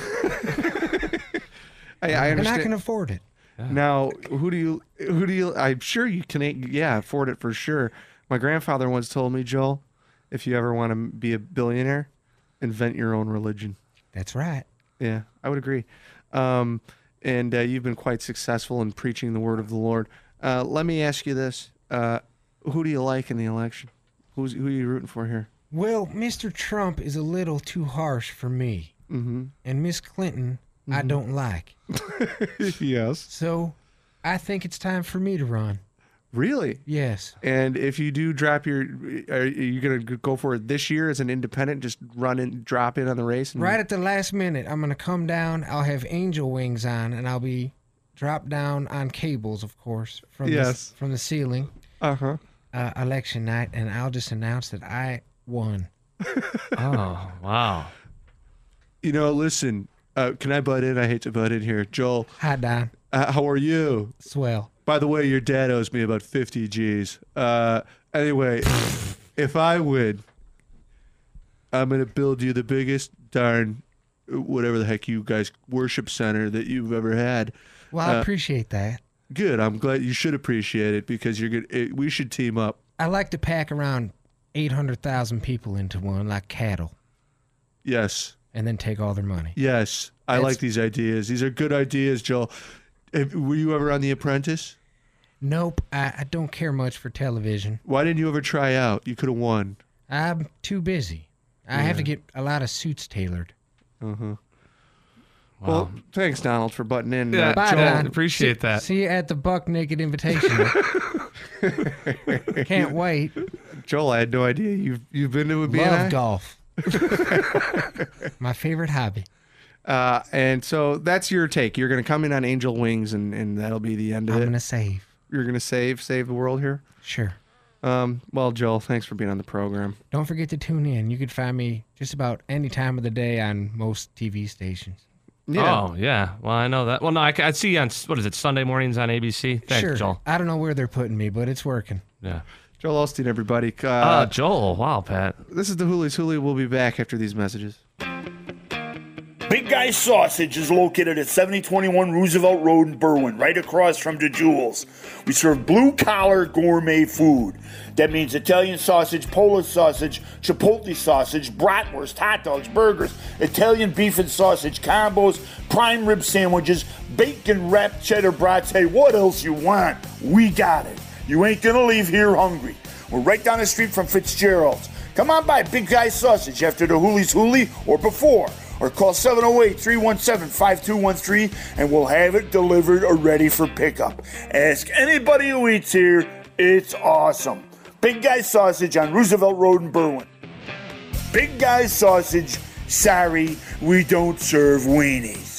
I, I And I understand. can afford it. Now, who do you? Who do you? I'm sure you can. Yeah, afford it for sure. My grandfather once told me, Joel, if you ever want to be a billionaire, invent your own religion. That's right. Yeah, I would agree. Um, and uh, you've been quite successful in preaching the word of the Lord. Uh, let me ask you this: uh, who do you like in the election? Who's who are you rooting for here? Well, Mister Trump is a little too harsh for me. Mm-hmm. And Miss Clinton, I don't like. Yes. So I think it's time for me to run. Really? Yes. And if you do drop your, are you going to go for it this year as an independent? Just run and drop in on the race? And Right at the last minute, I'm going to come down. I'll have angel wings on, and I'll be dropped down on cables, of course, from, Yes. the, from the ceiling Uh-huh. uh, election night, and I'll just announce that I won. Oh, wow. You know, listen, uh, can I butt in? I hate to butt in here. Joel, Hi, Don. uh, how are you? Swell. By the way, your dad owes me about fifty G's. Uh, anyway, if I win, I'm going to build you the biggest darn, whatever the heck you guys, worship center that you've ever had. Well, I Uh, appreciate that. Good. I'm glad you should appreciate it because you're good. It, we should team up. I like to pack around eight hundred thousand people into one like cattle Yes. and then take all their money. Yes. I That's- like these ideas. These are good ideas, Joel. Have, were you ever on The Apprentice? Nope, I, I don't care much for television. Why didn't you ever try out? You could have won. I'm too busy. I have to get a lot of suits tailored. Uh-huh. Well, thanks, Donald, for butting in. Yeah, Uh, Bye, Joel, Don. appreciate see, that. See you at the Buck Naked Invitational. Can't wait. Joel, I had no idea you've you've been to a B N I? Love golf. My favorite hobby. Uh, and so that's your take. You're going to come in on angel wings, and, and that'll be the end of I'm it. gonna save. You're going to save save the world here. Sure. Um, well, Joel, thanks for being on the program. Don't forget to tune in. You can find me just about any time of the day on most T V stations. Oh, yeah. Well, I know that. Well, no, I, I see you on, what is it, Sunday mornings on A B C? Thanks, sure. Joel. I don't know where they're putting me, but it's working. Yeah. Joel Osteen, everybody. Uh, Uh, Joel. Wow, Pat. this is the Hoolies Hooli. We'll be back after these messages. Big Guy Sausage is located at seventy twenty-one Roosevelt Road in Berwyn, right across from DeJewels. We serve blue-collar gourmet food. That means Italian sausage, Polish sausage, Chipotle sausage, bratwurst, hot dogs, burgers, Italian beef and sausage combos, prime rib sandwiches, bacon-wrapped cheddar brats. Hey, what else you want? We got it. You ain't gonna leave here hungry. We're right down the street from Fitzgerald's. Come on by Big Guy Sausage after the Hoolies Hooli or before. Or call seven oh eight, three one seven, five two one three and we'll have it delivered or ready for pickup. Ask anybody who eats here. It's awesome. Big Guy Sausage on Roosevelt Road in Berwyn. Big Guy Sausage. Sorry, we don't serve weenies.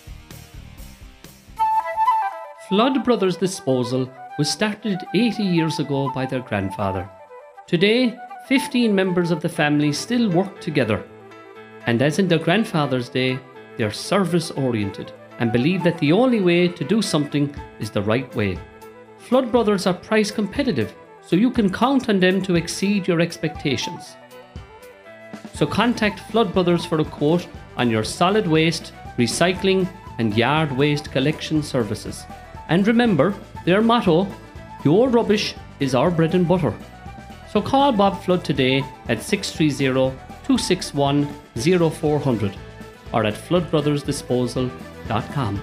Flood Brothers Disposal was started eighty years ago by their grandfather. Today, fifteen members of the family still work together. And as in their grandfather's day, they're service-oriented, and believe that the only way to do something is the right way. Flood Brothers are price competitive, so you can count on them to exceed your expectations. So contact Flood Brothers for a quote on your solid waste, recycling and yard waste collection services. And remember their motto, your rubbish is our bread and butter. So call Bob Flood today at six three zero, two six one, zero four zero zero or at flood brothers disposal dot com.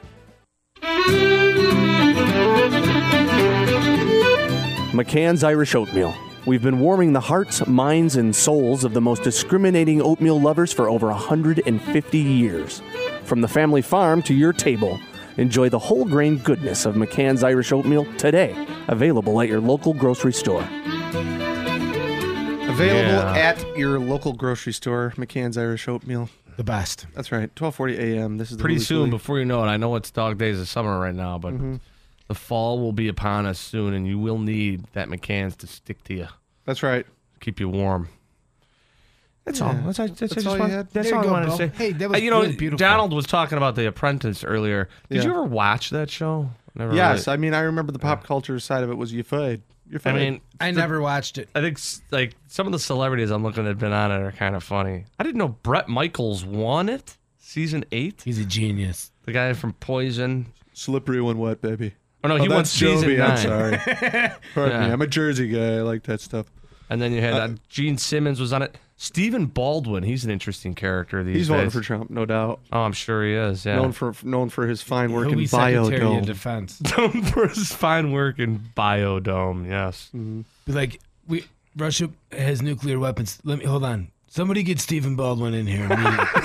McCann's Irish Oatmeal. We've been warming the hearts, minds, and souls of the most discriminating oatmeal lovers for over one hundred fifty years. From the family farm to your table, enjoy the whole grain goodness of McCann's Irish Oatmeal today. Available at your local grocery store. Available Yeah. at your local grocery store, McCann's Irish Oatmeal. The best. That's right, twelve forty a.m. This is the Pretty Hooli soon, Schoolie. before you know it, I know it's dog days of summer right now, but Mm-hmm. the fall will be upon us soon, and you will need that McCann's to stick to you, That's right. keep you warm. That's all. That's, that's, that's, That's I all just you want- had? that's There all you I go, wanted to Bill. say. Hey, that was Uh, you know, really beautiful. Donald was talking about The Apprentice earlier. Did Yeah. you ever watch that show? Never Yes, really- I mean, I remember the pop culture side of it was you fired. You're I fired. mean, I the- never watched it. I think s- like some of the celebrities I'm looking at have been on it are kind of funny. I didn't know Bret Michaels won it, season eight. He's a genius. The guy from Poison. slippery when wet, baby. Oh no, he oh, won that's season Joby. nine. I'm sorry. Pardon me. Yeah. I'm a Jersey guy. I like that stuff. And then you had Uh, uh, Gene Simmons was on it. Stephen Baldwin, he's an interesting character these He's days. voting for Trump, no doubt. Oh, I'm sure he is. Yeah, Known for known for his fine work He'll in be Secretary of Biodome. Defense. known for his fine work in Biodome. Yes. Be like, we Russia has nuclear weapons. Let me hold on. Somebody get Stephen Baldwin in here.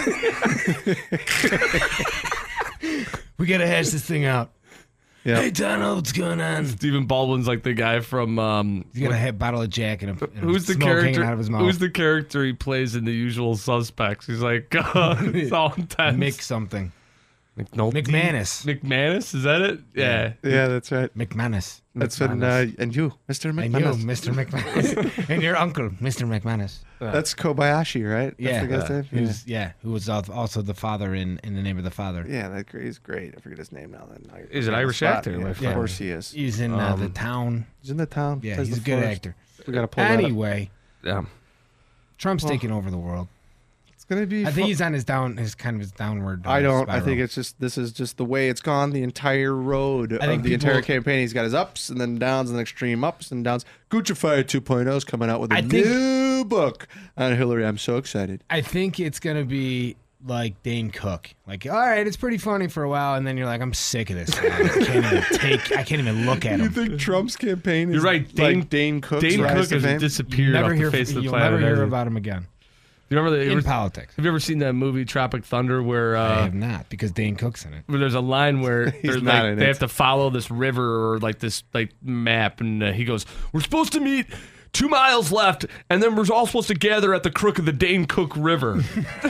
We gotta hash this thing out. Yeah. Hey Donald, what's going on? Stephen Baldwin's like the guy from. Um, He's got a head bottle of Jack and a, and a Who's the smoke hanging character? out of his mouth. Who's the character he plays in The Usual Suspects? He's like, uh, it's all intense. Mick something. McNulty? McManus. McManus, is that it? Yeah. Yeah, that's right. McManus. That's when, uh, and you, Mister And you, McManus. Mister McManus. And your uncle, Mister McManus. That's Kobayashi, right? That's Yeah. the guy's name? Who's, yeah. Who was al- also the father in, in The Name of the Father. Yeah, that great. He's great. I forget his name now. Then now you're He's an putting me on the Irish spot. actor, Yeah, my of friend. course he is. He's in uh, The Um, Town. He's in the town. Yeah, Plays he's a the good forest. actor. We gotta pull that up. Anyway, Yeah. Trump's taking over the world. It's gonna be. I fu- think he's on his down, his kind of his downward. uh, I don't. I spiral. think it's just this is just the way it's gone the entire road I of think the people- entire campaign. He's got his ups and then downs and then extreme ups and downs. Guccified two point oh is coming out with a I think- new book on Hillary. I'm so excited. I think it's gonna be like Dane Cook. Like, all right, it's pretty funny for a while, and then you're like, I'm sick of this guy. I can't even take. I can't even look at You him. think Trump's campaign is You're right. Dane, like Dane Cook's Dane rise Cook to has fame? disappeared You'll off never the hear. face of the You'll planet. never hear hasn't he? about him again You remember the, in ever- politics. have you ever seen that movie Tropic Thunder where I uh, have not because Dane Cook's in it. where there's a line where He's they're not like, in they it. have to follow this river or like this like map, and uh, he goes, "We're supposed to meet two miles left, and then we're all supposed to gather at the crook of the Dane Cook River."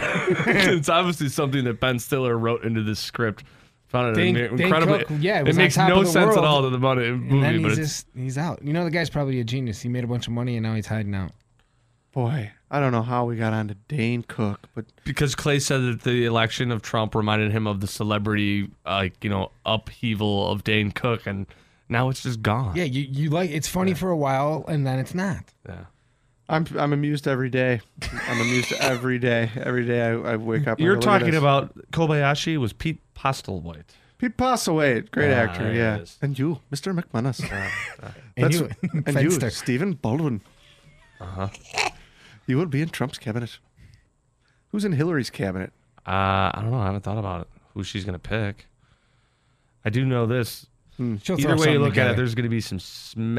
It's obviously something that Ben Stiller wrote into this script. Found it Dane- inc- Dane incredibly. Cook, yeah, it it was on makes top no of the sense at world. all to the money, And movie, then but he's it's just he's out. You know, the guy's probably a genius. He made a bunch of money, and now he's hiding out. Boy, I don't know how we got onto Dane Cook, but because Clay said that the election of Trump reminded him of the celebrity, like you know, upheaval of Dane Cook, and now it's just gone. Yeah, you, you like it's funny for a while, and then it's not. Yeah. I'm I'm amused every day. I'm amused every day. Every day I, I wake up. and You're I look at talking this. about Kobayashi was Pete Postlethwaite. Pete Postlethwaite, great Ah, actor, there yeah. it is. And you, Mister McManus. And That's- you, and you, Fenster. Stephen Baldwin. Uh huh. You will be in Trump's cabinet. Who's in Hillary's cabinet? Uh, I don't know. I haven't thought about it. Who she's gonna pick. I do know this. Hmm. She'll Either throw way you something look at it, together. there's gonna be some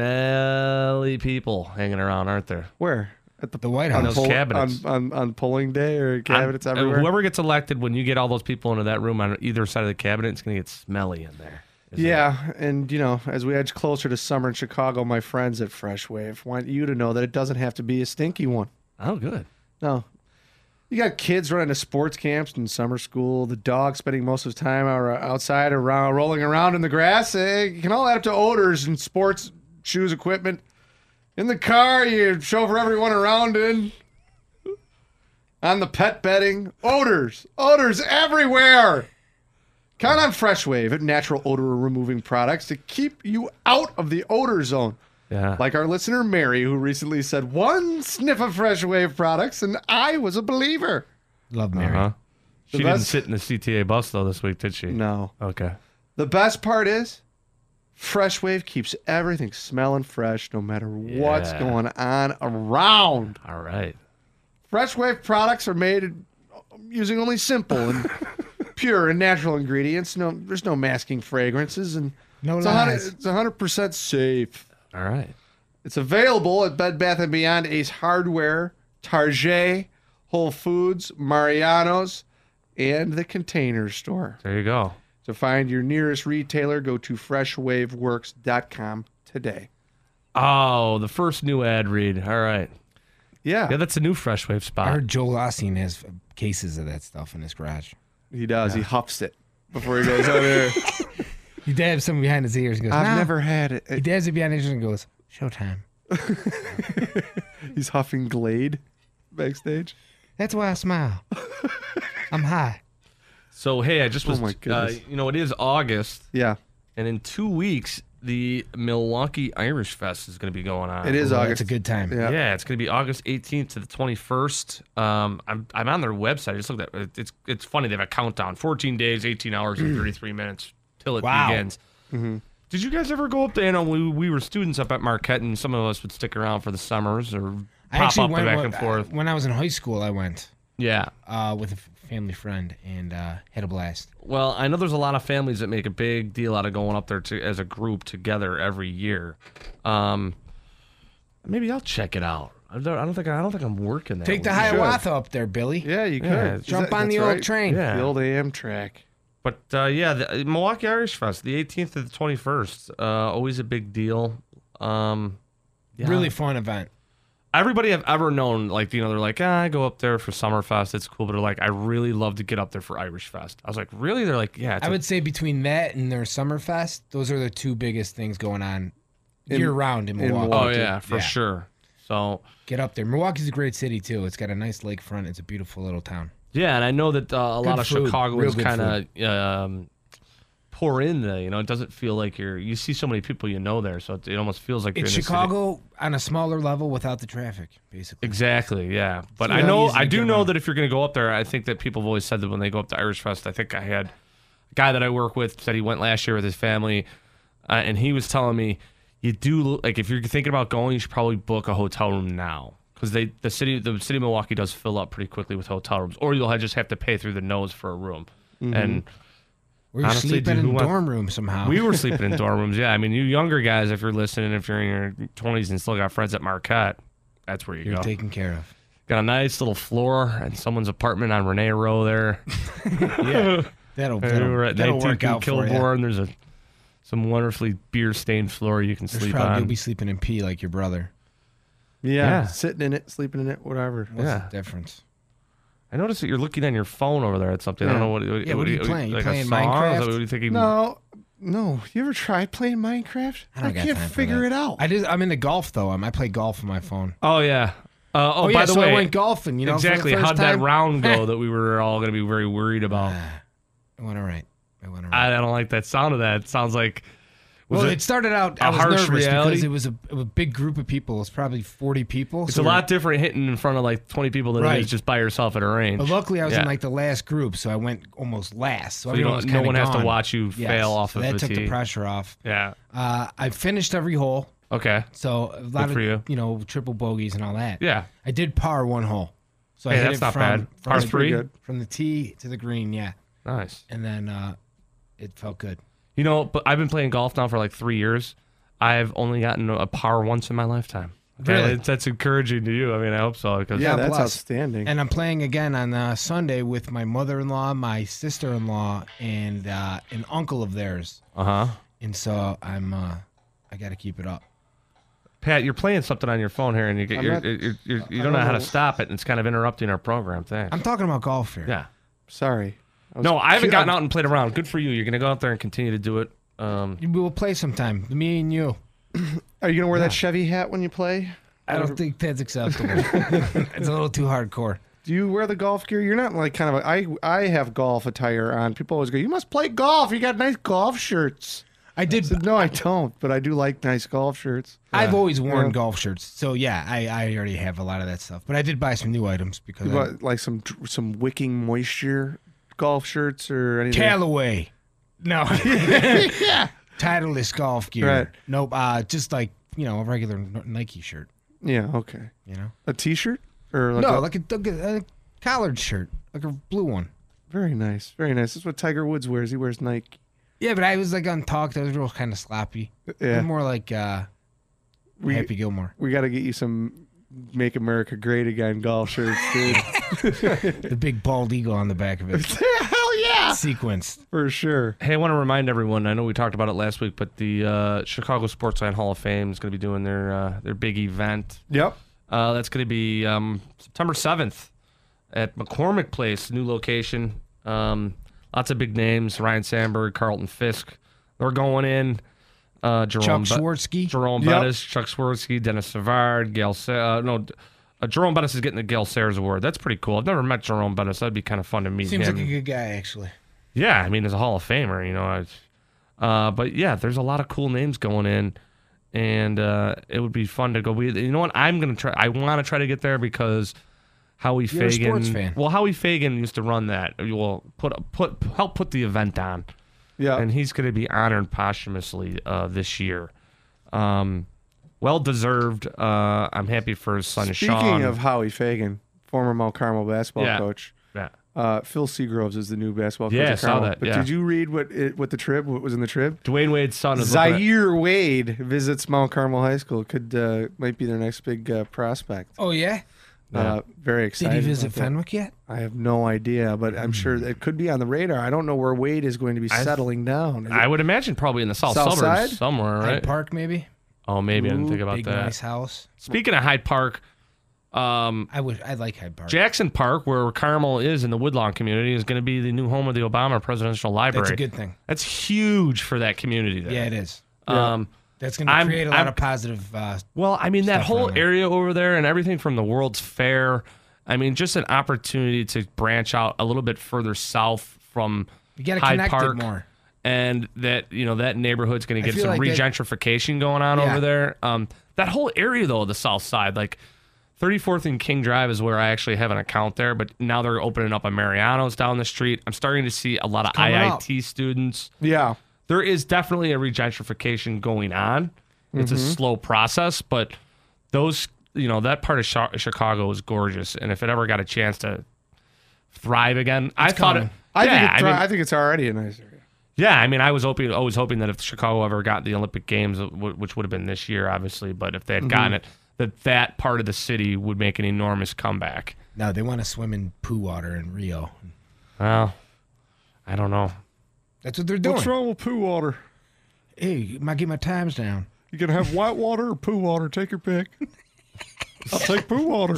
smelly people hanging around, aren't there? Where? At the, The White on House. those poll- cabinets. On, on, on polling day or cabinets I'm- everywhere? Whoever gets elected, when you get all those people into that room on either side of the cabinet, it's gonna get smelly in there. isn't it? Yeah, and you know, as we edge closer to summer in Chicago, my friends at Fresh Wave want you to know that it doesn't have to be a stinky one. Oh, good. No. You got kids running to sports camps in summer school, the dog spending most of his time out- outside around rolling around in the grass. Eh, It can all add up to odors and sports shoes equipment. In the car, you chauffeur everyone around in. On the pet bedding, odors, odors everywhere. Count on Fresh Wave, natural odor removing products to keep you out of the odor zone. Yeah. Like our listener Mary, who recently said, one sniff of Fresh Wave products, and I was a believer. Love Mary. Uh-huh. She The didn't best- sit in the C T A bus, though, this week, did she? No. Okay. The best part is, Fresh Wave keeps everything smelling fresh no matter what's Yeah. going on around. All right. Fresh Wave products are made using only simple and pure and natural ingredients. No, there's no masking fragrances, and No it's one hundred lies. it's one hundred percent safe. All right. It's available at Bed Bath and Beyond, Ace Hardware, Target, Whole Foods, Mariano's, and the Container Store. There you go. To find your nearest retailer, go to fresh wave works dot com today. Oh, the first new ad read. All right. Yeah, Yeah, that's a new Fresh Wave I spot. heard Joel Osteen has cases of that stuff in his garage. he does. He huffs it before he goes out there. He dabs something behind his ears and goes, I've "Nah." never had it. He dabs it behind his ears and goes, showtime. He's huffing Glade backstage. That's why I smile. I'm high. So, hey, I just was, Oh, my uh, goodness. you know, it is August, Yeah, and in two weeks, the Milwaukee Irish Fest is going to be going on. it is Well, August. that's a good time. Yeah. Yeah, it's going to be August eighteenth to the twenty-first. Um, I'm I'm on their website. I just looked at it. It's it's funny. They have a countdown: fourteen days, eighteen hours, and thirty-three minutes till it Wow. begins. Did you guys ever go up there? You know, we, we were students up at Marquette, and some of us would stick around for the summers or I pop actually up went back when- and forth. When I was in high school, I went Yeah. uh, with a f- family friend and uh, had a blast. Well, I know there's a lot of families that make a big deal out of going up there to, as a group together every year. Um, maybe I'll check it out. I don't, I don't think I don't think I'm working that. Take the week. Hiawatha up there, Billy. Yeah, you could. Yeah, Is Jump that- on the that's old right. train. Yeah. The old Amtrak. But uh, yeah, the Milwaukee Irish Fest, the eighteenth to the twenty-first, uh, always a big deal. Um, yeah. Really fun event. Everybody I've ever known, like, you know, they're like, ah, I go up there for Summerfest, it's cool, but they're like, I really love to get up there for Irish Fest. I was like, really? They're like, yeah. It's I a- would say between that and their Summerfest, those are the two biggest things going on In- year round in in Milwaukee. oh Milwaukee. yeah, for Yeah. sure. So Get up there. Milwaukee's a great city too. It's got a nice lakefront. It's a beautiful little town. yeah, and I know that uh, a Good lot of food, Chicagoans real good kind of um, pour in the, you know, it doesn't feel like you're. You see so many people you know there, so it, it almost feels like you're It's in the city. Chicago on a smaller level without the traffic, basically. Exactly, yeah. But So I you know, easily I do get know around. that if you're going to go up there, I think that people have always said that when they go up to Irish Fest, I think I had a guy that I work with said he went last year with his family, uh, and he was telling me, you do, like, if you're thinking about going, you should probably book a hotel room now. Because they, the city, the city of Milwaukee does fill up pretty quickly with hotel rooms, or you'll have- just have to pay through the nose for a room. And We're Honestly, sleeping dude, who in wants- dorm rooms somehow. we were sleeping in dorm rooms. Yeah, I mean, you younger guys, if you're listening, if you're in your twenties and still got friends at Marquette, that's where you You're go. taken care of. Got a nice little floor in someone's apartment on Renee Row there. Yeah. That'll, And that'll, we're at that'll nineteenth work and out for you. Kilbourne. There's a some wonderfully beer stained floor you can There's sleep probably, on. you'll be sleeping in pee like your brother. Yeah, Yeah. sitting in it, sleeping in it, whatever. What's Yeah. the difference? I noticed that you're looking on your phone over there at something. I Yeah. don't know what. Yeah, what are you playing? You Like playing a song? Is Minecraft? that what you thinking? No, no. You ever tried playing Minecraft? I don't got can't time for figure that. it out. I did. I'm into golf though. I'm, I play golf on my phone. Oh yeah. Uh, oh, Oh, by yeah, the so way, I went golfing. You know, for the exactly. first How'd that time. round go that we were all going to be very worried about? It went all right. It went all right. I don't like that sound of that. It sounds like. Was well, it, it, started out. a I was harsh nervous reality? because it was a, a big group of people. It was probably forty people. it's so a we're- lot different hitting in front of like twenty people than it Right. is just by yourself at a range. But luckily, I was Yeah. in like the last group, so I went almost last. So, So you everyone don't- was no kinda one has to gone. watch you Yes, fail off so of that the took tee. the pressure off. Yeah. Uh, I finished every hole, Okay. so a lot Good for of you. know triple bogeys and all that. Yeah. I did par one hole, so I Hey, hit that's it not from, bad. from Par the, three? good. from the tee to the green. Yeah, Nice. and then uh, it felt good. You know, but I've been playing golf now for like three years. I've only gotten a par once in my lifetime. Okay? Really? That's, that's encouraging to you. I mean, I hope so. Because yeah, Yeah, that's plus. outstanding. And I'm playing again on uh, Sunday with my mother-in-law, my sister-in-law, and uh, an uncle of theirs. Uh huh. And so I'm, uh, I got to keep it up. Pat, you're playing something on your phone here, and you get I'm you're, not- you're, you're, you I don't don't know how to know. stop it, and it's kind of interrupting our program. Thanks. I'm talking about golf here. yeah. Sorry. I was No, I haven't cu- gotten out and played around. Good for you. You're going to go out there and continue to do it. Um, We will play sometime, me and you. Are you gonna wear that Chevy hat when you play? I don't think that's acceptable. It's a little too hardcore. Do you wear the golf gear? You're not like kind of a, I I have golf attire on. People always go, "You must play golf. You got nice golf shirts." I did. I said, no, I don't, but I do like nice golf shirts. I've always worn Yeah. golf shirts, so yeah, I, I already have a lot of that stuff. But I did buy some new items because You I, bought, like some some wicking moisture golf shirts or anything. Callaway. No. yeah. Titleist golf gear. Right. Nope. Uh, just like you know, a regular Nike shirt. Yeah. Okay. You know, a T-shirt or like no, a, like a, like a, a collared shirt, like a blue one. Very nice. Very nice. That's what Tiger Woods wears. He wears Nike. Yeah, but I was like untalked. I was real kind of sloppy. Yeah. I'm more like uh, We- Happy Gilmore. We got to get you some "Make America Great Again" golf shirts, dude. The big bald eagle on the back of it. Hell yeah! Sequenced. For sure. Hey, I want to remind everyone. I know we talked about it last week, but the uh, Chicago Sportsline Hall of Fame is going to be doing their uh, their big event. Yep. Uh, that's going to be um, September seventh at McCormick Place, new location. Um, lots of big names: Ryan Sandberg, Carlton Fisk. They're going in. Uh, Jerome Chuck Be- Swirsky. Jerome Yep. Bettis, Chuck Swirsky, Dennis Savard, Gail. Sa- uh, no, uh, Jerome Bettis is getting the Gail Sayers Award. That's pretty cool. I've never met Jerome Bettis. That'd be kind of fun to meet Seems him. like a good guy, actually. Yeah, I mean, as a Hall of Famer, you know. I, uh, but yeah, there's a lot of cool names going in, and uh, it would be fun to go. We, you know what? I'm gonna try. I want to try to get there because Howie You're a Fagan. sports fan. Well, Howie Fagan used to run that. Well, put put help put the event on, Yeah. and he's going to be honored posthumously uh, this year. Um, well deserved. Uh, I'm happy for his son Speaking Sean. of Howie Fagan, former Mount Carmel basketball Yeah. coach, yeah. uh, Phil Seagroves is the new basketball coach. Yeah, at I saw Carmel. that, But yeah. did you read what it, what the trib? What was in the trib? Dwayne Wade's son is looking at- Zaire Wade visits Mount Carmel High School. Could uh, might be their next big uh, prospect. Oh, yeah? Uh, very Did excited. he visit about that. Fenwick yet? I have no idea, but I'm sure it could be on the radar. I don't know where Wade is going to be I- settling down. Is I it- would imagine probably in the south, South suburbs side? somewhere, right? Hyde Park, maybe? Oh, maybe I didn't think about Big, that. nice house. Speaking of Hyde Park, um, I would. I like Hyde Park. Jackson Park, where Carmel is in the Woodlawn community, is going to be the new home of the Obama Presidential Library. That's a good thing. That's huge for that community there. Yeah, it is. Um, That's going to I'm- create a lot I'm- of positive. Uh, Well, I mean, that Stuff whole around there. area over there and everything from the World's Fair, I mean, just an opportunity to branch out a little bit further south from you got to Hyde connect Park. it more. And that, you know, that neighborhood's going I to get feel some like that- regentrification going on Yeah. over there. Um, that whole area, though, the south side, like thirty-fourth and King Drive is where I actually have an account there, but now they're opening up a Mariano's down the street. I'm starting to see a lot of coming I I T students. yeah. There is definitely a regentrification going on. It's a slow process, but those, you know, that part of Chi- Chicago is gorgeous. And if it ever got a chance to thrive again, I thought coming. it. I yeah, think it's, I mean, I think it's already a nice area. yeah, I mean, I was hoping, always hoping that if Chicago ever got the Olympic Games, wh- which would have been this year, obviously, but if they had gotten it, that that part of the city would make an enormous comeback. No, they want to swim in poo water in Rio. Well, I don't know. That's what they're doing. What's wrong with poo water? Hey, might get my times down. You gonna have white water or poo water? Take your pick. I'll take poo water.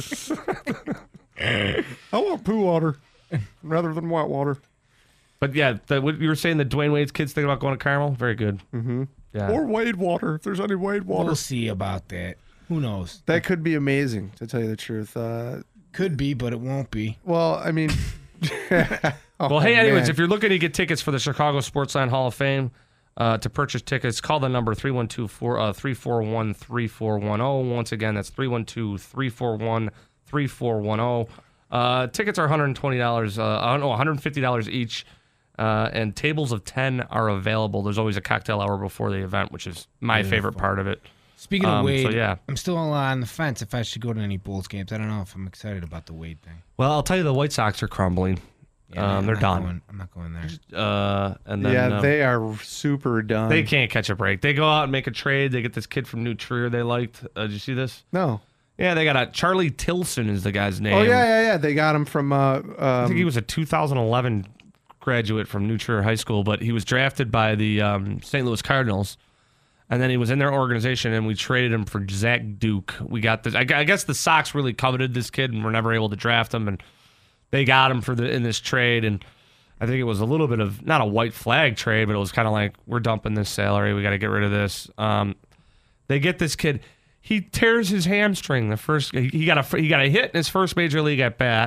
I want poo water rather than white water. But yeah, the, what you were saying, the Dwayne Wade's kids thinking about going to Carmel, very good. Mm-hmm. Yeah. Or Wade water, if there's any Wade water. We'll see about that. Who knows? That could be amazing, to tell you the truth. Uh, Could be, but it won't be. well, I mean... Oh, Well, hey, anyways, man. if you're looking to get tickets for the Chicago Sportsline Hall of Fame, uh, to purchase tickets, call the number three one two, three four one, three four one zero. Once again, that's three one two, three four one, three four one zero. Uh, tickets are one hundred twenty dollars, uh, I don't know, one hundred fifty dollars each, uh, and tables of ten are available. There's always a cocktail hour before the event, which is my favorite part of it. Speaking of Um, Wade, so, yeah. I'm still on the fence if I should go to any Bulls games. I don't know if I'm excited about the Wade thing. Well, I'll tell you, the White Sox are crumbling. Yeah, um, I'm they're not done. Going, I'm not going there. Uh, and then, yeah, um, they are super done. They can't catch a break. They go out and make a trade. They get this kid from New Trier they liked. Uh, did you see this? No. Yeah, they got a Charlie Tilson is the guy's name. Oh, yeah, yeah, yeah. They got him from... Uh, um, I think he was a two thousand eleven graduate from New Trier High School, but he was drafted by the um, Saint Louis Cardinals, and then he was in their organization, and we traded him for Zach Duke. We got this. I, gu- I guess the Sox really coveted this kid, and were never able to draft him, and they got him for the in this trade, and I think it was a little bit of not a white flag trade, but it was kind of like, we're dumping this salary, we got to get rid of this. Um, they get this kid. He tears his hamstring the first. He got a he got a hit in his first major league at bat.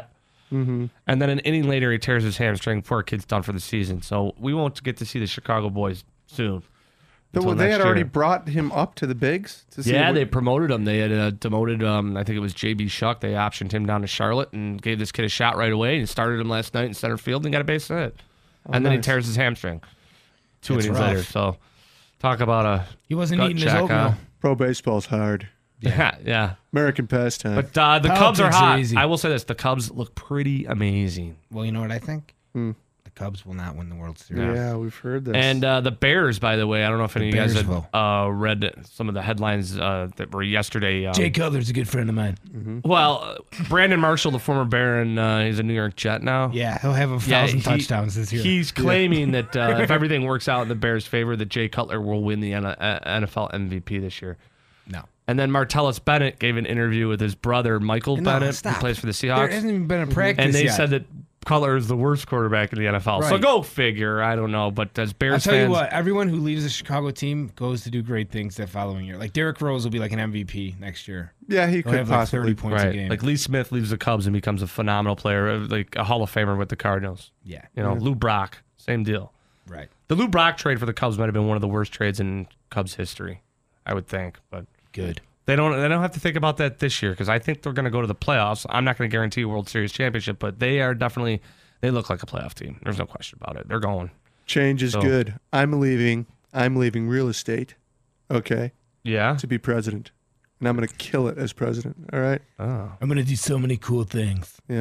Mm-hmm. And then an inning later, he tears his hamstring. Poor kid's done for the season. So we won't get to see the Chicago boys soon. So they had year. already brought him up to the bigs to see. Yeah, what, they promoted him. They had uh, demoted, um, I think it was J B Shuck. They optioned him down to Charlotte and gave this kid a shot right away. And started him last night in center field and got a base hit. Oh, and then nice. he tears his hamstring two That's innings rough. later. So talk about a He wasn't gut eating his check, oatmeal. huh? Pro baseball's hard. Yeah, yeah. American pastime. But uh, the Politics Cubs are are hot. easy. I will say this: the Cubs look pretty amazing. Well, you know what I think? Hmm. The Cubs will not win the World Series. yeah, we've heard this. And uh, the Bears, by the way, I don't know if any of you guys had Bearsville. uh, read some of the headlines uh, that were yesterday. Um, Jay Cutler's a good friend of mine. Well, uh, Brandon Marshall, the former Bear, and uh, he's a New York Jet now. Yeah, he'll have a Yeah, thousand he- touchdowns this year. He's claiming that uh, if everything works out in the Bears' favor, that Jay Cutler will win the N- uh, N F L M V P this year. No. And then Martellus Bennett gave an interview with his brother Michael No, Bennett, stop. who plays for the There Seahawks, hasn't even been a practice and they yet. said that Cutler is the worst quarterback in the N F L. So Right. go figure. I don't know, but as Bears I'll tell fans, you what, everyone who leaves the Chicago team goes to do great things that following year. Like Derrick Rose will be like an M V P next year. yeah, he He'll could have like possibly. thirty points a right? game. Like Lee Smith leaves the Cubs and becomes a phenomenal player, uh, like a Hall of Famer with the Cardinals. yeah, You know, Lou Brock, same deal. right. The Lou Brock trade for the Cubs might have been one of the worst trades in Cubs history, I would think. But Good. they don't they don't have to think about that this year because I think they're going to go to the playoffs. I'm not going to guarantee a World Series championship, but they are definitely they look like a playoff team. There's no question about it. They're going. Change is So- good. I'm leaving. I'm leaving real estate. Okay, Yeah. to be president, and I'm gonna kill it as president. All right. Oh. I'm gonna do so many cool things. Yeah.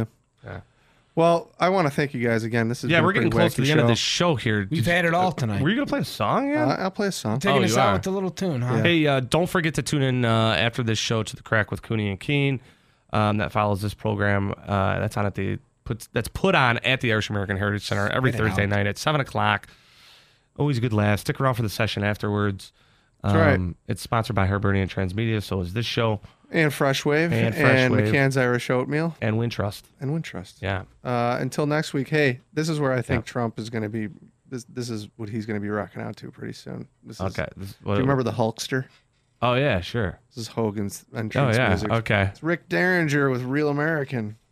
Well, I want to thank you guys again. This is Yeah, we're getting close to the end of this show here. We've Did- had it all tonight. Were you going to play a song? Yeah. Uh, I'll play a song. Taking Oh, us you out are. with the little tune, huh? Hey, uh, don't forget to tune in uh, after this show to the Crack with Cooney and Keen. Um, that follows this program. Uh, that's on at the puts that's put on at the Irish American Heritage Center every Spit it Thursday out. night at seven o'clock. Always a good laugh. Stick around for the session afterwards. Um, That's right. It's sponsored by Hibernian Transmedia. So is this show And Fresh Wave. And Fresh and Wave. McCann's Irish Oatmeal. and Wintrust. And Wintrust. Yeah. Uh, until next week, hey, this is where I think Yeah. Trump is going to be. This this is what he's going to be rocking out to pretty soon. This is, Okay. This- Do what- you remember the Hulkster? Oh yeah, sure. This is Hogan's Oh entrance yeah. music. Okay. It's Rick Derringer with Real American.